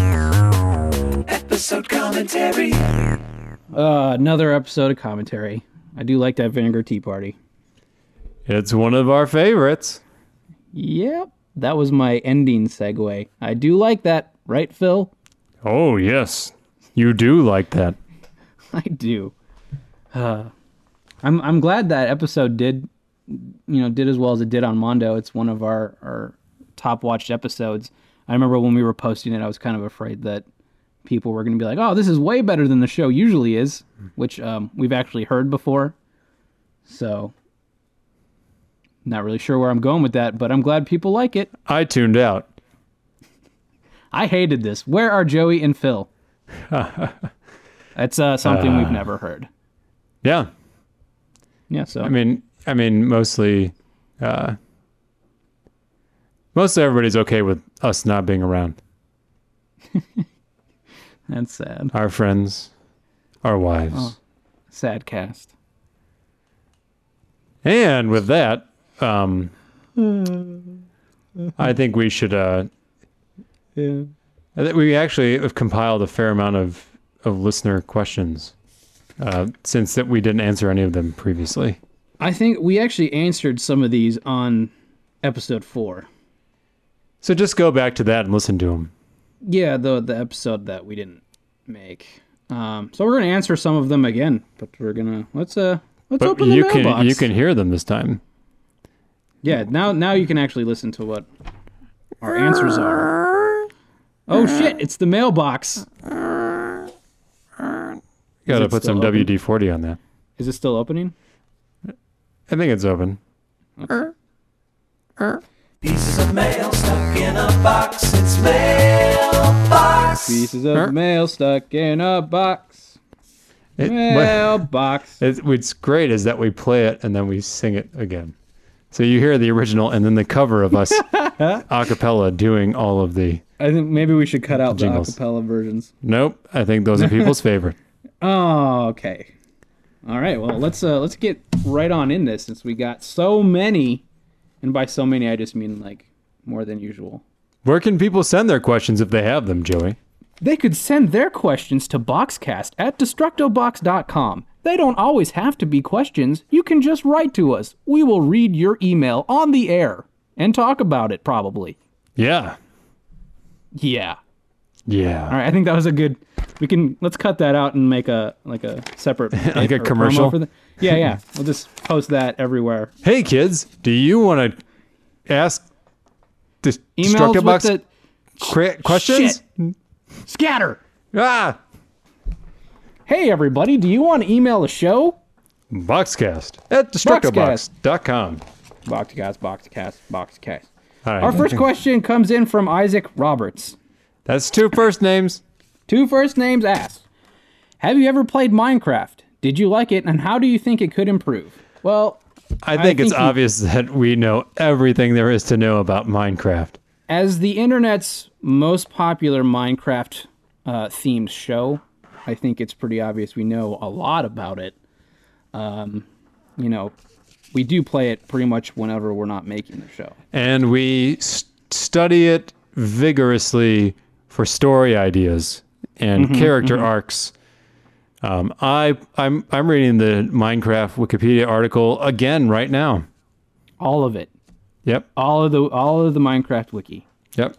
Episode commentary. Uh, another episode of commentary. I do like that Vinegar Tea Party. It's one of our favorites. Yep. That was my ending segue. I do like that, right, Phil? Oh, yes. You do like that. I do. Uh, I'm I'm glad that episode did, you know, did as well as it did on Mondo. It's one of our, our top watched episodes. I remember when we were posting it, I was kind of afraid that people were going to be like, oh, this is way better than the show usually is, which um, we've actually heard before. So... not really sure where I'm going with that, but I'm glad people like it. I tuned out. I hated this. Where are Joey and Phil? That's uh, something uh, we've never heard. Yeah. Yeah, so. I mean, I mean, mostly, uh, mostly everybody's okay with us not being around. That's sad. Our friends, our wives. Oh, sad cast. And with that, Um, I think we should, uh, yeah. I think we actually have compiled a fair amount of, of listener questions, uh, since that we didn't answer any of them previously. I think we actually answered some of these on episode four. So just go back to that and listen to them. Yeah, the, the episode that we didn't make. Um, so we're going to answer some of them again, but we're going to, let's, uh, let's but open the you mailbox. can, you can hear them this time. Yeah, now now you can actually listen to what our answers are. Oh shit, it's the mailbox. You gotta put some W D forty on that. Is it still opening? I think it's open. Okay. Pieces of mail stuck in a box. It's mailbox. Pieces of mail stuck in a box. It, mailbox. It's, what's great is that we play it and then we sing it again. So you hear the original and then the cover of us a cappella doing all of the I think maybe we should cut out the, the jingles. a cappella versions. Nope. I think those are people's favorite. Oh, okay. All right. Well, let's uh, let's get right on in this since we got so many. And by so many, I just mean like more than usual. Where can people send their questions if they have them, Joey? They could send their questions to Boxcast at destructo box dot com. They don't always have to be questions. You can just write to us. We will read your email on the air and talk about it, probably. Yeah. Yeah. Yeah. All right, I think that was a good... We can... Let's cut that out and make a like a separate... like a commercial? For the, yeah, yeah. We'll just post that everywhere. Hey, kids, do you want to ask the Emails Destructo Box the... cra- questions? Shit. Scatter! Ah! Hey, everybody, do you want to email a show? Boxcast at destructo box dot com. Boxcast, Boxcast, Boxcast. All right. Our first question comes in from Isaac Roberts. That's two first names. Two first names asked. Have you ever played Minecraft? Did you like it, and how do you think it could improve? Well, I think, I think it's he, obvious that we know everything there is to know about Minecraft. As the internet's most popular Minecraft uh, themed show, I think it's pretty obvious we know a lot about it. Um, you know, we do play it pretty much whenever we're not making the show. And we st- study it vigorously for story ideas and Mm-hmm, character mm-hmm. arcs. Um, I I'm I'm reading the Minecraft Wikipedia article again right now. All of it. Yep. All of the all of the Minecraft wiki. Yep.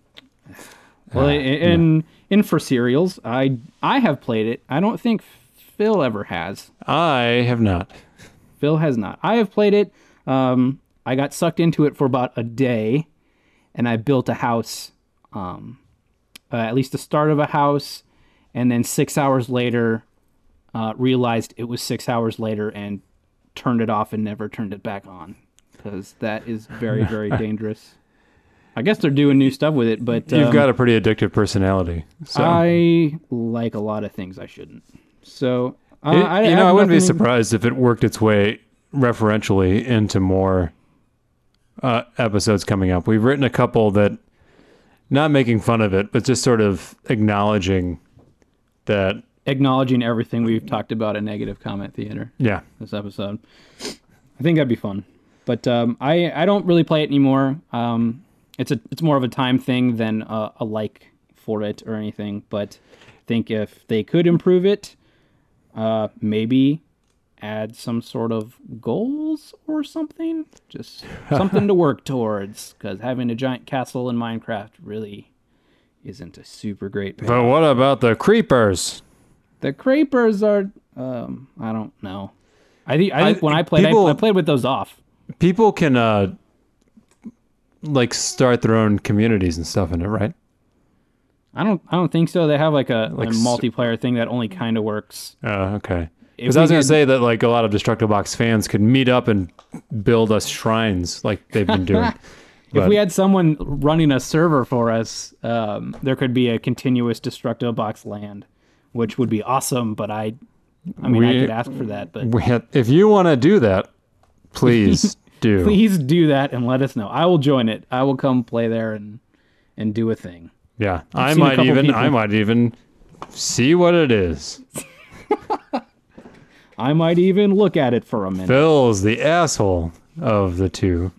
Well, Uh, in in for serials, I I have played it. I don't think Phil ever has. I have not. Phil has not. I have played it. Um, I got sucked into it for about a day, and I built a house. Um, uh, at least the start of a house, and then six hours later, uh, realized it was six hours later and turned it off and never turned it back on, because that is very very dangerous. I guess they're doing new stuff with it, but You've um, got a pretty addictive personality. So I like a lot of things I shouldn't. So uh, It- I, you I know, have I wouldn't be nothing- surprised if it worked its way referentially into more uh, episodes coming up. We've written a couple that, not making fun of it, but just sort of acknowledging that. acknowledging everything we've talked about in Negative Comment Theater. Yeah. This episode. I think that'd be fun. But um, I I don't really play it anymore. Um, it's a it's more of a time thing than a, a like for it or anything. But I think if they could improve it, uh, maybe add some sort of goals or something. Just something to work towards. Because having a giant castle in Minecraft really isn't a super great payoff. But what about the creepers? The creepers are, um, I don't know. I think I think I- when I played, people- I, I played with those off. People can uh, like start their own communities and stuff in it, right? I don't, I don't think so. They have like a, Like a s- multiplayer thing that only kind of works. Oh, okay. If Because I we was going had- to say that like a lot of Destructo Box fans could meet up and build us shrines like they've been doing. If But- we had someone running a server for us, um, there could be a continuous Destructo Box land, which would be awesome. But I, I mean, I We- could ask for that. But we had, if you want to do that, please do. please do that and let us know. I will join it. I will come play there and and do a thing. Yeah, I've I seen a might couple even people- I might even see what it is. I might even look at it for a minute. Phil's the asshole of the two.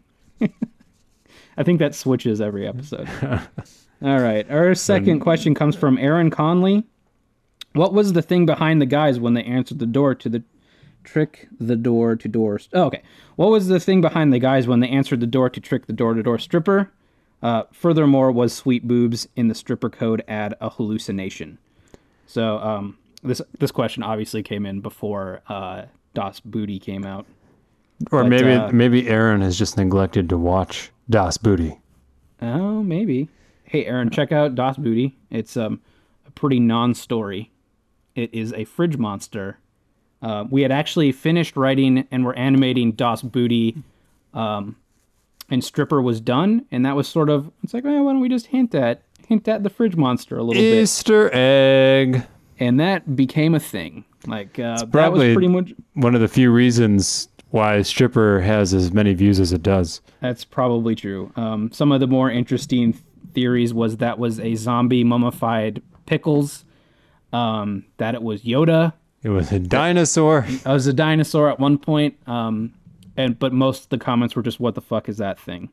I think that switches every episode. All right. Our second question comes from Aaron Conley. What was the thing behind the guys when they answered the door to the trick the door to door? Oh, okay. What was the thing behind the guys when they answered the door to trick the door to door stripper? Uh, furthermore, was sweet boobs in the stripper code ad a hallucination? So um, this this question obviously came in before uh, Das Booty came out. Or But, maybe uh, maybe Aaron has just neglected to watch Das Booty. Oh, maybe. Hey, Aaron, check out Das Booty. It's um, a pretty non-story. It is a fridge monster. Uh, we had actually finished writing and we're animating Das Booty, um, and Stripper was done, and that was sort of, it's like, oh, why don't we just hint at hint at the fridge monster a little bit? Easter egg. And that became a thing. Like uh, that was Probably pretty much. one of the few reasons why Stripper has as many views as it does. That's probably true. Um, some of the more interesting theories was that was a zombie mummified Pickles, um, that it was Yoda. It was a dinosaur. It was a dinosaur at one point, um, and but most of the comments were just, "What the fuck is that thing?"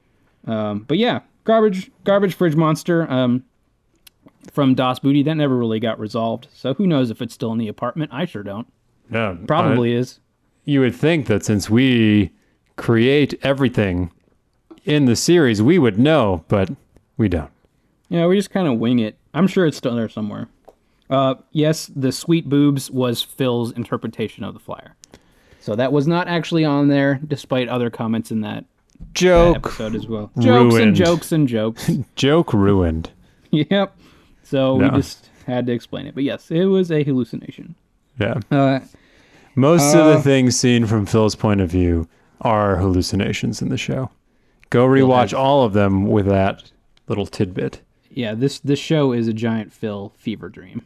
Um, but yeah, garbage, garbage fridge monster um, from Das Booty that never really got resolved. So who knows if it's still in the apartment? I sure don't. Yeah, Probably uh, is. You would think that since we create everything in the series, we would know, but we don't. Yeah, we just kind of wing it. I'm sure it's still there somewhere. Uh, yes, the sweet boobs was Phil's interpretation of the flyer. So that was not actually on there, despite other comments in that, Joke that episode as well. Jokes and ruined. jokes and jokes. Joke ruined. Yep. So No. we just had to explain it. But yes, it was a hallucination. Yeah. Uh, Most of uh, the things seen from Phil's point of view are hallucinations in the show. Go rewatch all of them with that little tidbit. yeah, this this show is a giant Phil fever dream.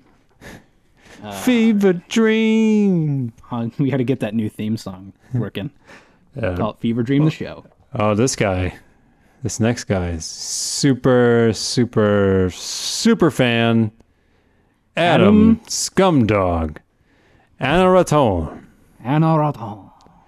Uh, Fever dream. uh, we got to get that new theme song working. Yeah. Call it Fever Dream the Show. Oh, this guy, this next guy is super, super, super fan. Adam, Adam? Scumdog, Anna Raton. Anna Raton.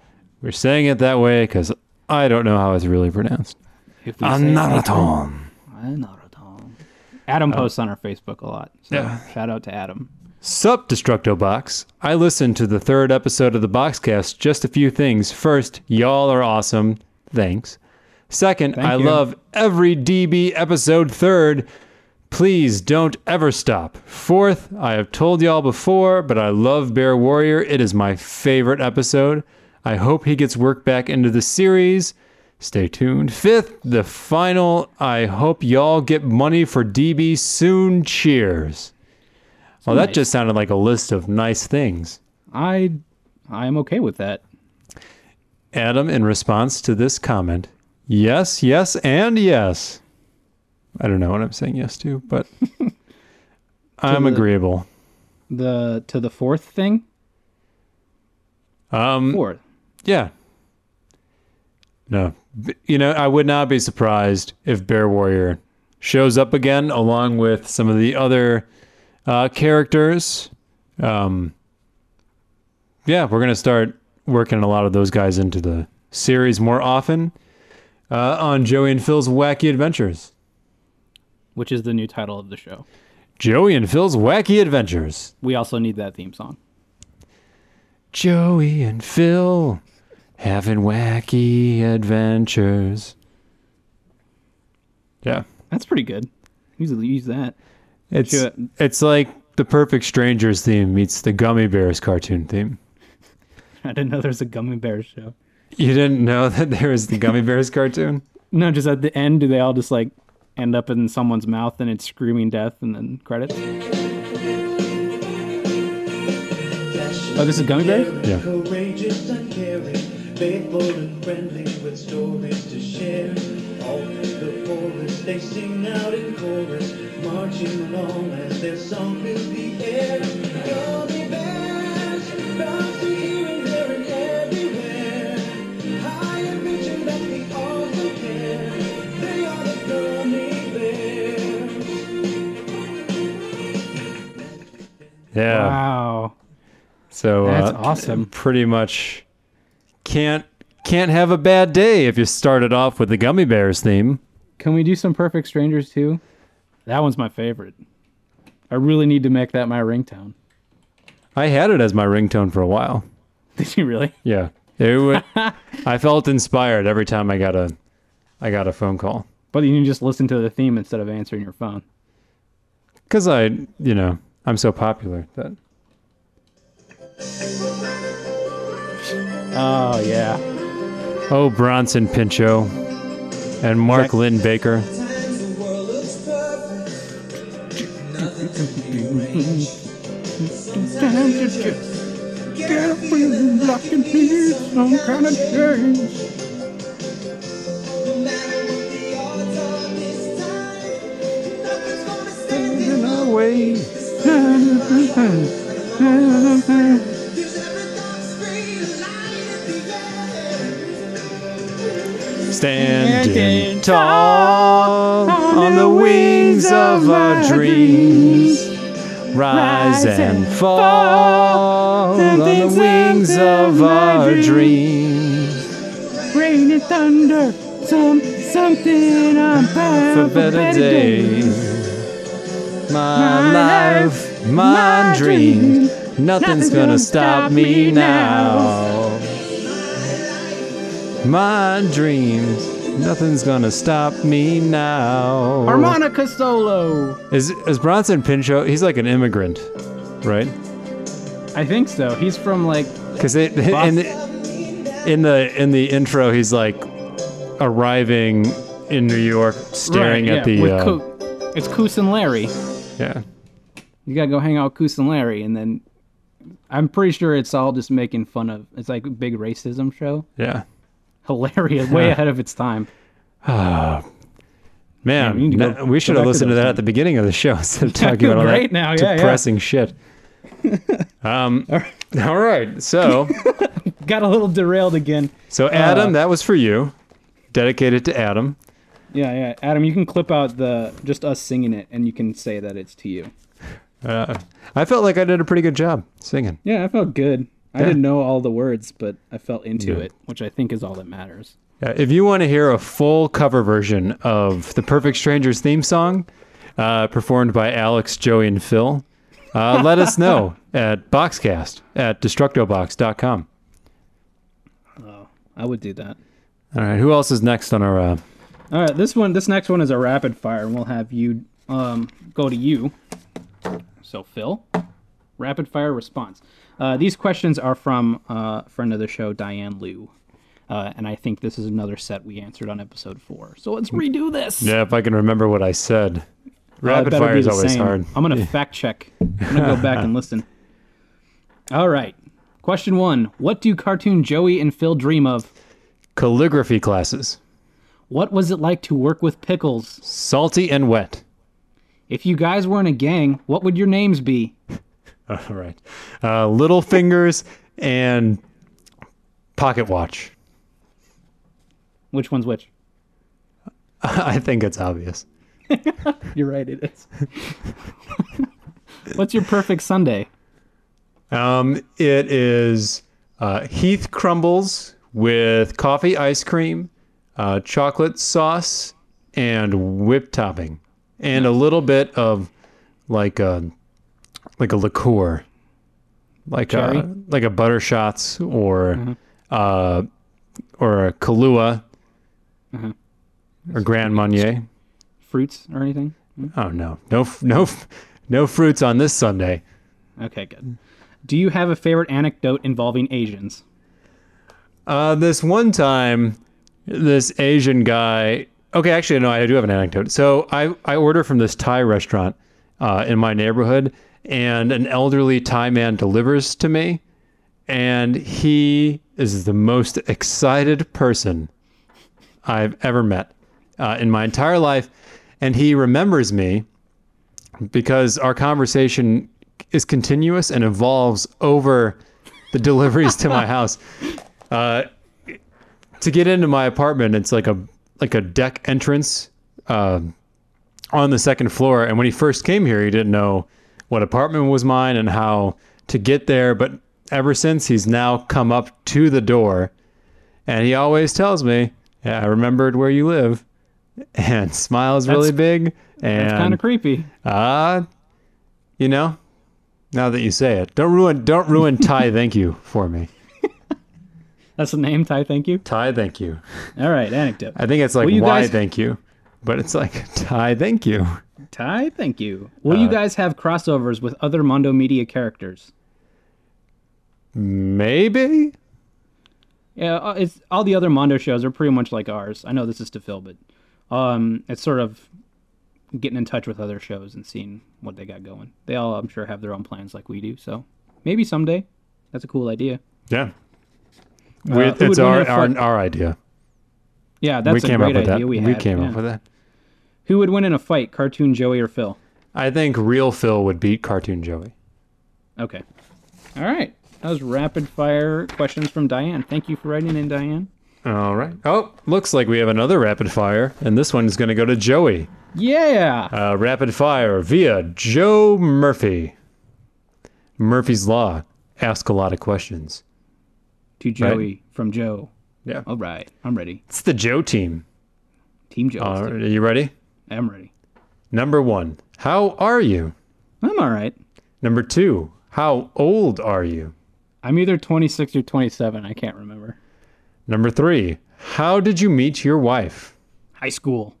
We're saying it that way because I don't know how it's really pronounced. If we say Anaraton. Anaraton. Adam posts on our Facebook a lot. So Yeah. shout out to Adam. Sup, Destructo Box. I listened to the third episode of the Boxcast. Just a few things. First, y'all are awesome. Thanks. Second, Thank I you. love every D B episode. Third, please don't ever stop. Fourth, I have told y'all before, but I love Bear Warrior. It is my favorite episode. I hope he gets worked back into the series. Stay tuned. Fifth, the final, I hope y'all get money for D B soon. Cheers. Well, that nice. just sounded like a list of nice things. I I am okay with that. Adam, in response to this comment, yes, yes, and yes. I don't know what I'm saying yes to, but I'm the- agreeable. The to the fourth thing? Um, Fourth. Yeah. No. B- You know, I would not be surprised if Bear Warrior shows up again along with some of the other uh, characters. Um, yeah, we're going to start working a lot of those guys into the series more often uh, on Joey and Phil's Wacky Adventures. Which is the new title of the show. Joey and Phil's Wacky Adventures. We also need that theme song. Joey and Phil having wacky adventures. Yeah. That's pretty good. Usually use that. It's Sure. it's like the Perfect Strangers theme meets the Gummy Bears cartoon theme. I didn't know there's a Gummy Bears show. You didn't know that there was the Gummy Bears cartoon? No, just at the end, do they all just like end up in someone's mouth and it's screaming death and then credits? Oh, this is Gummy Bears? Yeah. Courageous and caring, faithful and friendly with stories to share. All through the forest they sing out in chorus, marching along as their song fills the air. Gummy bears, bound to here and there and everywhere. High ambition that we all can care. They are the gummy bears. Yeah. Wow. So That's uh, awesome. Pretty much can't can't have a bad day if you started off with the Gummy Bears theme. Can we do some Perfect Strangers too? That one's my favorite. I really need to make that my ringtone. I had it as my ringtone for a while. Did you really? Yeah. It would, I felt inspired every time I got a I got a phone call. But you can just listen to the theme instead of answering your phone. Cuz I, you know, I'm so popular that Oh, yeah. Oh, Bronson Pinchot and Mark Exactly. Lynn Baker. Get a feeling like you need some kind of change. Standing away. Standing tall on the wings of our dreams. Rise and fall on the wings of our dreams. Rain and thunder, some something I'm For better days. My life, my dreams. Nothing's gonna stop me now. My dreams, nothing's gonna stop me now. Harmonica solo. Is is Bronson Pinchot? He's like an immigrant, right? I think so. He's from like Because in the, in the in the intro, he's like arriving in New York, staring right, at yeah, the. with Uh, Coo- it's Coos and Larry. yeah. You gotta go hang out with Coos and Larry, and then I'm pretty sure it's all just making fun of. It's like a big racism show. Yeah. Hilarious, way ahead of its time. Man, Man, we need to go- no- we should go have back to listened to those that at the beginning of the show instead of talking about all Great that now, yeah, yeah. depressing shit. Um, all right, so Got a little derailed again. so Adam, Uh, that was for you, dedicated to Adam. Yeah, yeah. Adam, you can clip out the just us singing it, and you can say that it's to you. Uh, I felt like I did a pretty good job singing. Yeah, I felt good. I didn't know all the words, but I felt into Yeah. it, which I think is all that matters. Uh, if you want to hear a full cover version of the Perfect Strangers theme song, uh, performed by Alex, Joey, and Phil, uh, let us know at Boxcast at destructobox dot com. Oh, I would do that. All right, who else is next on our... Uh... All right, this one, this next one is a rapid fire, and we'll have you um, go to you. So, Phil, rapid fire response. Uh, these questions are from uh, a friend of the show, Diane Liu. Uh, and I think this is another set we answered on episode four. So let's redo this. Yeah, if I can remember what I said. Rapid uh, fire is the always same. hard. I'm going to fact check. I'm going to go back and listen. All right. Question one. What do cartoon Joey and Phil dream of? Calligraphy classes. What was it like to work with Pickles? Salty and wet. If you guys were in a gang, what would your names be? All right. Uh, Little Fingers and Pocket Watch. Which one's which? I think it's obvious. You're right, it is. What's your perfect Sunday? Um, it is uh, Heath crumbles with coffee ice cream, uh, chocolate sauce, and whipped topping, and a little bit of like a like a liqueur, like Cherry? a like a butter shots or Mhm. uh or a Kahlua Mhm. or Grand Marnier. Fruits or anything? Oh no, no, f- no, f- no fruits on this Sunday. Okay, good. Do you have a favorite anecdote involving Asians? Uh, this one time, this Asian guy. Okay, actually, no, I do have an anecdote. So I I order from this Thai restaurant uh, in my neighborhood, and an elderly Thai man delivers to me, and he is the most excited person I've ever met uh, in my entire life, and he remembers me because our conversation is continuous and evolves over the deliveries to my house. Uh, to get into my apartment, it's like a like a deck entrance uh, on the second floor. And when he first came here, he didn't know what apartment was mine and how to get there. But ever since, he's now come up to the door, and he always tells me, "Yeah, I remembered where you live," and smiles really That's- big. And That's kind of creepy. uh, you know, now that you say it, don't ruin don't ruin Thai thank you for me. That's the name, Ty, thank you? Thai thank you. All right, anecdote. I think it's like Will you why guys- thank you, but it's like Thai thank you. Ty, thank you. Will you Uh, guys have crossovers with other Mondo Media characters? Maybe. Yeah, uh, it's all the other Mondo shows are pretty much like ours. I know this is to Phil, but um, it's sort of getting in touch with other shows and seeing what they got going. They all, I'm sure, have their own plans like we do. So maybe someday. That's a cool idea. Yeah. Uh, We, who it's would win our, in a our fight? our idea. Yeah, that's we a came great up with idea that. we We had. came yeah. up with that. Who would win in a fight, Cartoon Joey or Phil? I think real Phil would beat Cartoon Joey. Okay. All right. That was rapid fire questions from Diane. Thank you for writing in, Diane. All right. Oh, looks like we have another rapid fire, and this one's going to go to Joey. Yeah. Uh, rapid fire via Joe Murphy. Murphy's Law. Ask a lot of questions. To Joey from Joe. Yeah. All right. I'm ready. It's the Joe team. Team Joe. Uh, are you ready? I'm ready. Number one, how are you? I'm all right. Number two, how old are you? I'm either twenty-six or twenty-seven. I can't remember. Number three, how did you meet your wife? High school.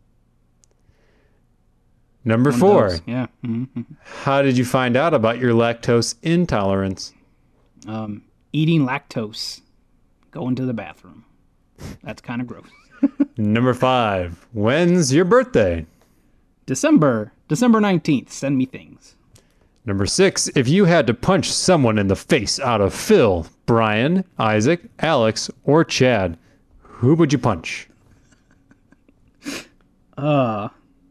Number One of four, those. Yeah. Mm-hmm. how did you find out about your lactose intolerance? Um, eating lactose. Going to the bathroom. That's kind of gross. Number five, when's your birthday? December. December nineteenth. Send me things. Number six, if you had to punch someone in the face out of Phil, Brian, Isaac, Alex, or Chad, who would you punch? Uh,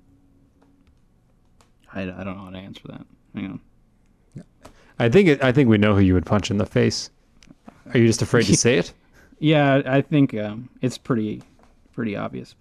I, I don't know how to answer that. Hang on. I think it, I think we know who you would punch in the face. Are you just afraid to say it? Yeah, I think um, it's pretty pretty obvious, but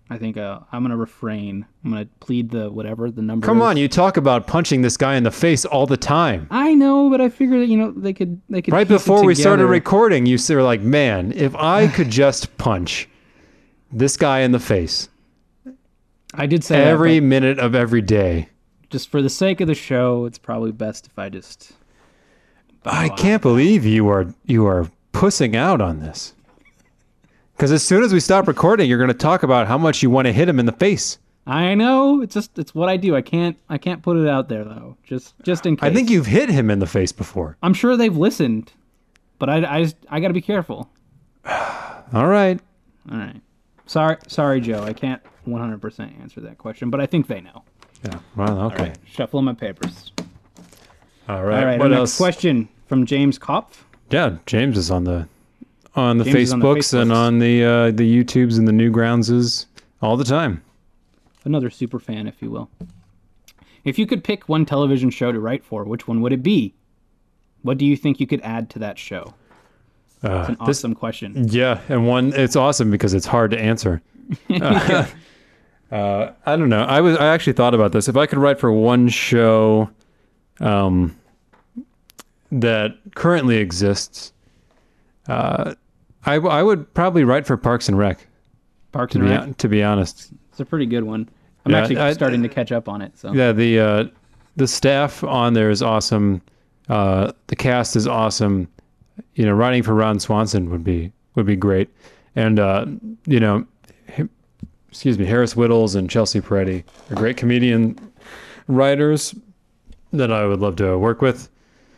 I think uh, I'm gonna refrain. I'm gonna plead the whatever the number. Come is. on, you talk about punching this guy in the face all the time. I know, but I figured that you know they could they could. Right piece it before we started together. recording, you were like, "Man, if I could just punch this guy in the face." I did say every that, but minute of every day. just for the sake of the show, it's probably best if I just. I can't believe you are you are pussing out on this. Because as soon as we stop recording, you're going to talk about how much you want to hit him in the face. I know it's just it's what I do. I can't I can't put it out there though. Just just in case. I think you've hit him in the face before. I'm sure they've listened, but I I just, I got to be careful. All right. All right. Sorry sorry Joe. I can't one hundred percent answer that question, but I think they know. Yeah. Well, okay. All right. Shuffling my papers. All right. All right. What our else? Next question from James Kopf. Yeah, James is on the on the James is on the Facebooks and Facebooks. on the uh, the YouTubes and the Newgroundses all the time. Another super fan, if you will. If you could pick one television show to write for, which one would it be? What do you think you could add to that show? Uh, It's an this- awesome question. Yeah, and one it's awesome because it's hard to answer. uh, uh, I don't know. I was I actually thought about this. If I could write for one show, um, that currently exists, uh, I I would probably write for Parks and Rec. Parks to and be Rec? hon- to be honest. It's a pretty good one. I'm Yeah, actually I- starting to catch up on it. So Yeah, the uh, the staff on there is awesome. Uh, the cast is awesome. You know, writing for Ron Swanson would be would be great, and uh, you know, h- excuse me, Harris Whittles and Chelsea Peretti are great comedian writers that I would love to work with,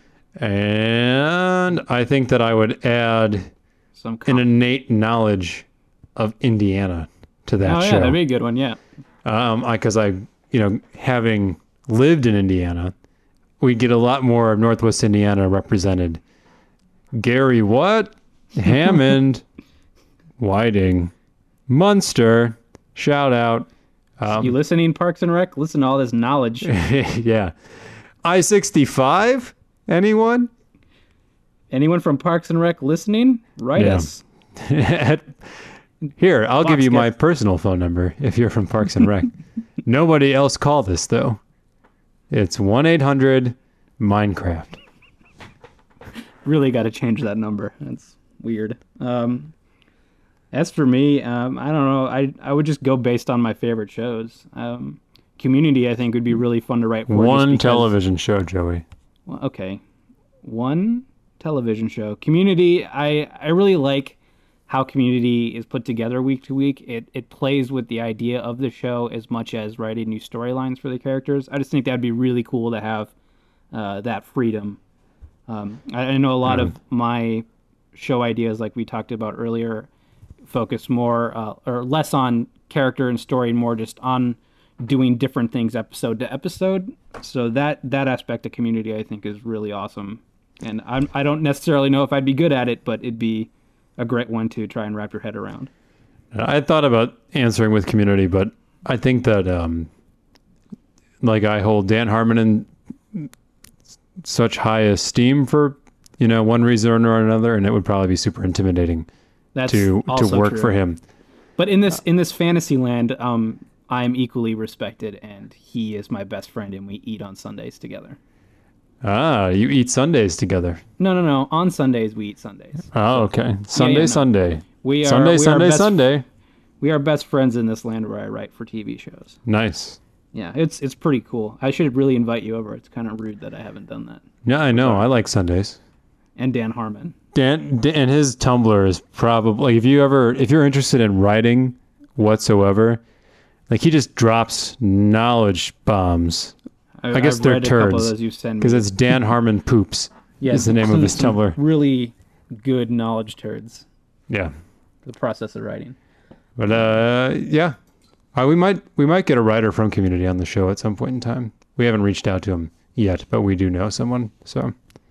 and I think that I would add Some an innate knowledge of Indiana to that oh show. yeah, that'd be a good one. Yeah. Um, I because I, you know, having lived in Indiana, we get a lot more of Northwest Indiana represented. Gary, what? Hammond, Whiting, Munster, shout out. Um, you listening, Parks and Rec? Listen to all this knowledge. yeah. I sixty-five? Anyone? Anyone from Parks and Rec listening? Write Yeah. us. At- Here, I'll give Fox you my gets- personal phone number if you're from Parks and Rec. Nobody else call this, though. It's one eight hundred Minecraft. Really got to change that number. That's weird. Um, as for me, um, I don't know. I I would just go based on my favorite shows. Um, Community, I think, would be really fun to write for. just One because- television show, Joey. Well, okay, one television show. Community, I I really like how Community is put together week to week. It it plays with the idea of the show as much as writing new storylines for the characters. I just think that'd be really cool to have uh, that freedom. Um, I, I know a lot of my show ideas, like we talked about earlier, focus more uh, or less on character and story, and more just on doing different things episode to episode. So that that aspect of Community, I think, is really awesome. And I'm, I don't necessarily know if I'd be good at it, but it'd be a great one to try and wrap your head around. I thought about answering with Community, but I think that, um, like, I hold Dan Harmon in such high esteem for, you know, one reason or another, and it would probably be super intimidating That's to to also work true. for him. But in this in this fantasy land, um, I'm equally respected, and he is my best friend, and we eat on Sundays together. Ah, you eat Sundays together. No, no, no. On Sundays, we eat Sundays. Oh, okay. Sunday, yeah, no. Sunday. We are Sunday, we are Sunday, best- Sunday. We are best friends in this land where I write for T V shows. Nice. Yeah, it's it's pretty cool. I should really invite you over. It's kind of rude that I haven't done that. Yeah, I know. I like Sundays. And Dan Harmon. Dan, Dan and his Tumblr is probably, if you ever, if you're interested in writing whatsoever, like he just drops knowledge bombs. I- I, guess I've they're read a couple of turds those you send me. because it's Dan Harmon Poops. Yeah, is the name some- of his some Tumblr. Really good knowledge turds. Yeah, The process of writing. but uh, yeah, uh, we might we might get a writer from Community on the show at some point in time. We haven't reached out to him yet, but we do know someone. So,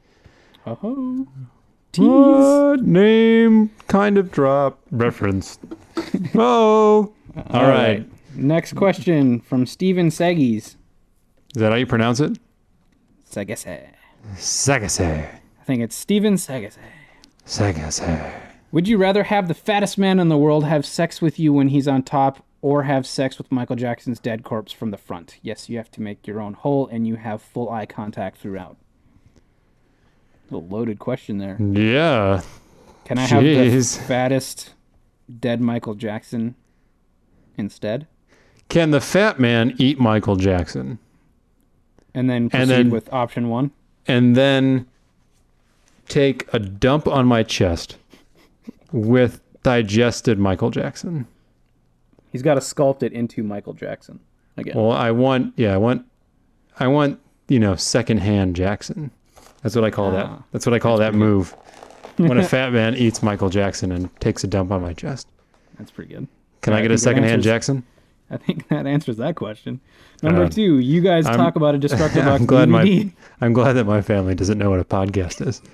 oh, what name kind of drop reference? Oh, all right. Next question from Steven Seggies. Is that how you pronounce it? Segase. Sagase. I think it's Steven Segase. Sagase. Would you rather have the fattest man in the world have sex with you when he's on top, or have sex with Michael Jackson's dead corpse from the front. Yes, you have to make your own hole, and you have full eye contact throughout. A loaded question there. Yeah. Can I have the Jeez. fattest dead Michael Jackson instead? Can the fat man eat Michael Jackson? And then proceed And then- with option one? And then take a dump on my chest with digested Michael Jackson. He's got to sculpt it into Michael Jackson again. Well, I want, yeah, I want, I want, you know, secondhand Jackson. That's what I call that. Ah, That's what I call that move. When a fat man eats Michael Jackson and takes a dump on my chest. That's pretty good. Can Yeah, I I get a think that secondhand answers- Jackson? I think that answers that question. Number Uh, two, you guys I'm- talk about a Destructo Box I'm glad D V D. my, I'm glad that my family doesn't know what a podcast is.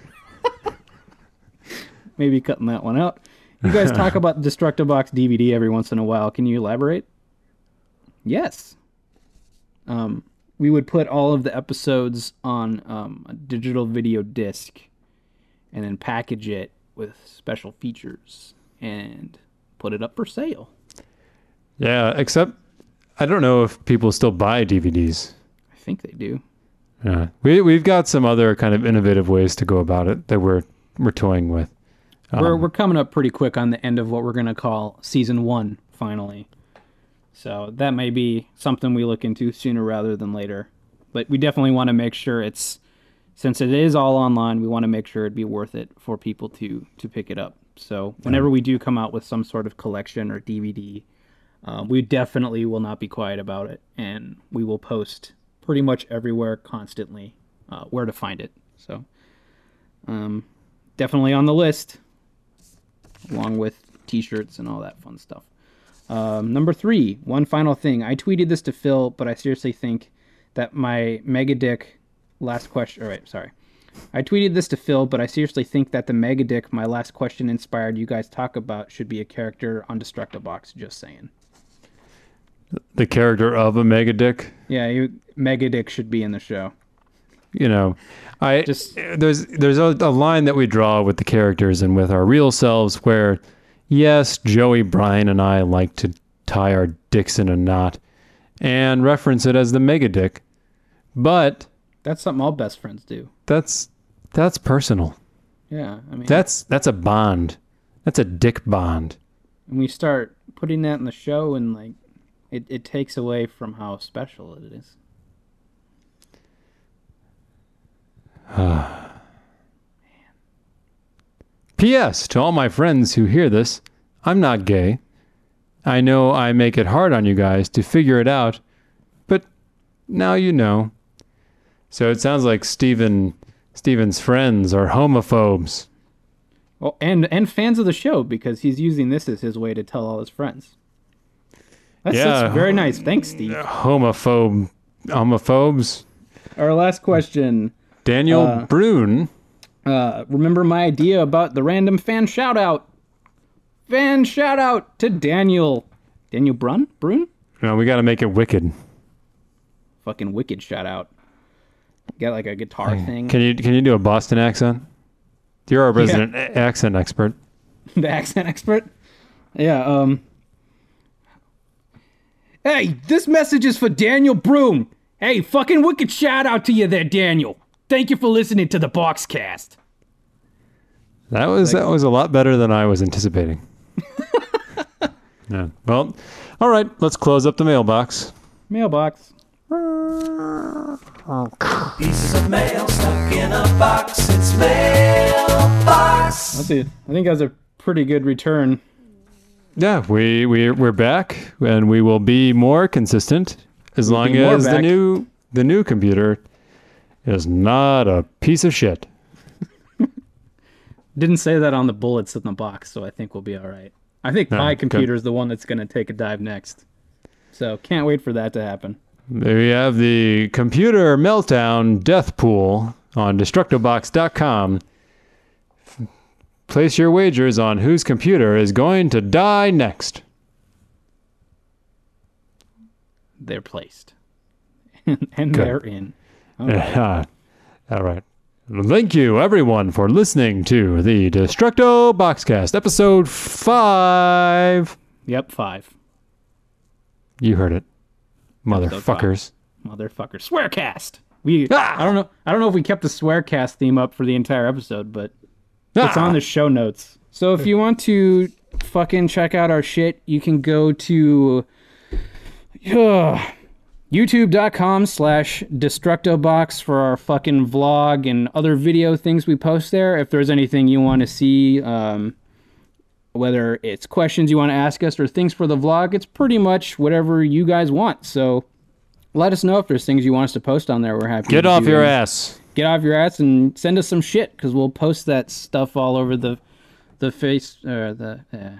Maybe cutting that one out. You guys talk about the Destructo Box D V D every once in a while. Can you elaborate? Yes. Um, we would put all of the episodes on um, a digital video disc and then package it with special features and put it up for sale. Yeah, except I don't know if people still buy D V Ds. I think they do. Yeah, we we've got some other kind of innovative ways to go about it that we're we're toying with. We're Um, we're coming up pretty quick on the end of what we're gonna call season one finally. So that may be something we look into sooner rather than later. But we definitely want to make sure it's, since it is all online, we want to make sure it'd be worth it for people to to pick it up. So whenever we do come out with some sort of collection or D V D, uh, we definitely will not be quiet about it, and we will post pretty much everywhere constantly uh, where to find it. So um, definitely on the list, along with t-shirts and all that fun stuff. Um, number three, one final thing. I tweeted this to Phil, but I seriously think that my Mega Dick last question... All right, sorry. I tweeted this to Phil, but I seriously think that the Mega Dick my last question inspired you guys talk about should be a character on Destructo Box. Just saying. the character of a mega dick. Yeah, you, Mega Dick should be in the show. You know, I Just- there's there's a, a line that we draw with the characters and with our real selves where, yes, Joey, Brian, and I like to tie our dicks in a knot and reference it as the mega dick, but That's something all best friends do. that's that's personal. Yeah, I mean... That's that's a bond. That's a dick bond. And we start putting that in the show, and like it, it takes away from how special it is. P S. To all my friends who hear this, I'm not gay. I know I make it hard on you guys to figure it out, but now you know. So it sounds like Steven, Steven's friends are homophobes. Well, and and fans of the show, because he's using this as his way to tell all his friends. That's, Yeah. that's very nice. Thanks, Steve. Homophobe, homophobes. Our last question. Daniel Uh, Brune. Uh, remember my idea about the random fan shout out? Fan shout out to Daniel. Daniel Brun? Brune? No, we got to make it wicked. Fucking wicked shout out. Got like a guitar thing. Can you can you do a Boston accent? You're our resident a- accent expert. The accent expert? Yeah, um. Hey, this message is for Daniel Broom. Hey, fucking wicked shout out to you there, Daniel. Thank you for listening to the Boxcast. That was that was a lot better than I was anticipating. Yeah. Well, all right. Let's close up the mailbox. Mailbox. Pieces of mail stuck in a box. It's mailbox. Let's see. I think that was a pretty good return. Yeah, we we we're back, and we will be more consistent as We'll long be more as the back. new the new computer is not a piece of shit. Didn't say that on the bullets in the box, so I think we'll be all right. I think No, my good. computer is the one that's going to take a dive next. So can't wait for that to happen. There we have the computer meltdown death pool on destructo box dot com. Place your wagers on whose computer is going to die next. They're placed. and Good. they're in. All right. Yeah. All right. Thank you, everyone, for listening to the Destructo Boxcast, episode five. Yep, five. You heard it. Motherfuckers. Motherfuckers. Swearcast. We ah! I don't know I don't know if we kept the Swearcast theme up for the entire episode, but ah! it's on the show notes. So if you want to fucking check out our shit, you can go to uh, youtube.com slash destructobox for our fucking vlog and other video things we post there. If there's anything you want to see, um, whether it's questions you want to ask us or things for the vlog, it's pretty much whatever you guys want. So let us know if there's things you want us to post on there. We're happy Get to off do your them. ass. Get off your ass and send us some shit, because we'll post that stuff all over the the face uh, the uh.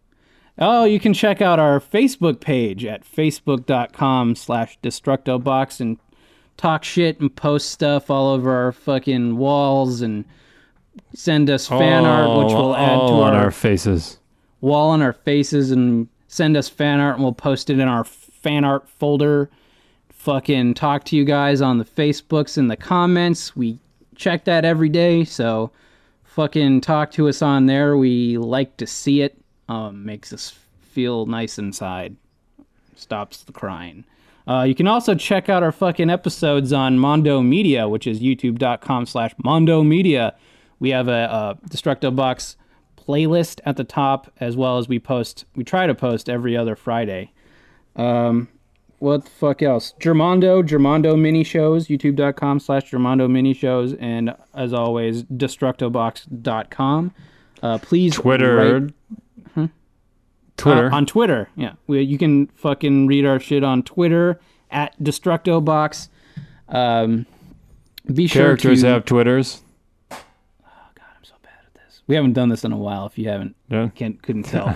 Oh, you can check out our Facebook page at facebook.com slash destructobox and talk shit and post stuff all over our fucking walls and send us fan art, which we'll add to on our, our faces. wall on our faces, and send us fan art and we'll post it in our fan art folder. Fucking talk to you guys on the Facebooks in the comments. We check that every day, so fucking talk to us on there. We like to see it. Um, makes us feel nice inside. Stops the crying. Uh, you can also check out our fucking episodes on Mondo Media, which is youtube.com slash Mondo Media. We have a, a Destructobox playlist at the top, as well as we post, we try to post every other Friday. Um, what the fuck else? Germondo, Germondo mini shows, youtube.com slash Germondo mini shows, and as always, destructobox dot com. Uh, please Twitter. Write, huh? Twitter. Uh, on Twitter, yeah. We, you can fucking read our shit on Twitter, at Destructobox. Um, be sure Characters to... have Twitters. Oh, God, I'm so bad at this. We haven't done this in a while, if you haven't. Yeah. Can't, couldn't tell.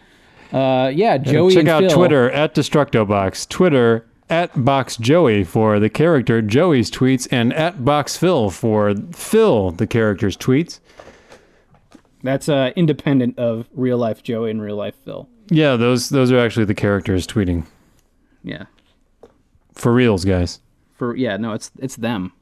uh, yeah, Joey Check and out Phil. Twitter, at Destructobox. Twitter, at BoxJoey for the character Joey's tweets, and at BoxPhil for Phil, the character's tweets. That's uh, independent of real life Joey and real life Phil. Yeah, those those are actually the characters tweeting. Yeah. For reals, guys. For yeah, no, it's it's them.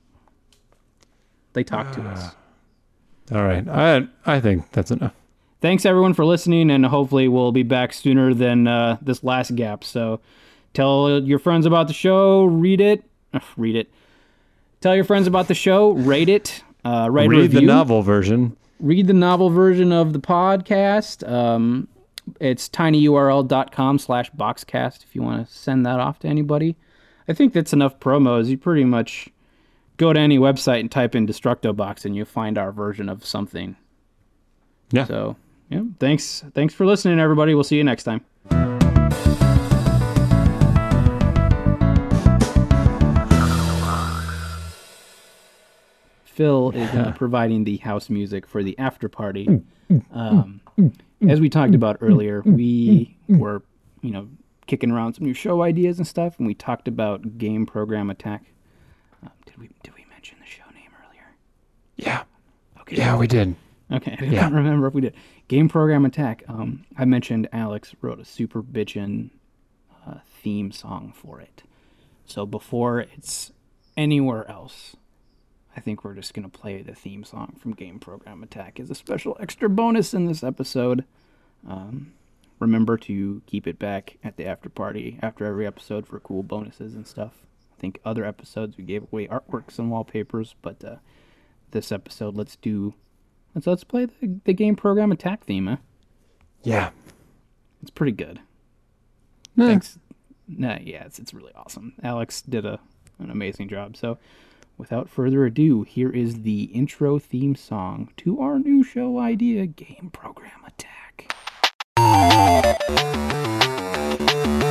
They talk to us. All right. I I think that's enough. Thanks everyone for listening, and hopefully we'll be back sooner than uh, this last gap. So tell your friends about the show, read it, uh, read it. Tell your friends about the show, rate it, uh, write Read a review. the novel version. Read the novel version of the podcast. Um, it's tinyurl.com slash boxcast if you want to send that off to anybody. I think that's enough promos. You pretty much go to any website and type in Destructobox and you'll find our version of something. Yeah. So, yeah. Thanks. Thanks for listening, everybody. We'll see you next time. Phil is uh, providing the house music for the after party. Um, as we talked about earlier, we were, you know, kicking around some new show ideas and stuff, and we talked about Game Program Attack. Um, did we did we mention the show name earlier? Yeah. Okay. Yeah, we did. Okay, I Yeah. can't remember if we did. Game Program Attack. Um, I mentioned Alex wrote a super bitchin' uh, theme song for it. So before it's anywhere else, I think we're just going to play the theme song from Game Program Attack as a special extra bonus in this episode. Um, remember to keep it back at the after party after every episode for cool bonuses and stuff. I think other episodes we gave away artworks and wallpapers, but uh, this episode let's do let's let's play the, the Game Program Attack theme. Huh? Yeah. It's pretty good. Yeah. Thanks. Nah, yeah, it's it's really awesome. Alex did a an amazing job. So without further ado, here is the intro theme song to our new show idea, Game Program Attack.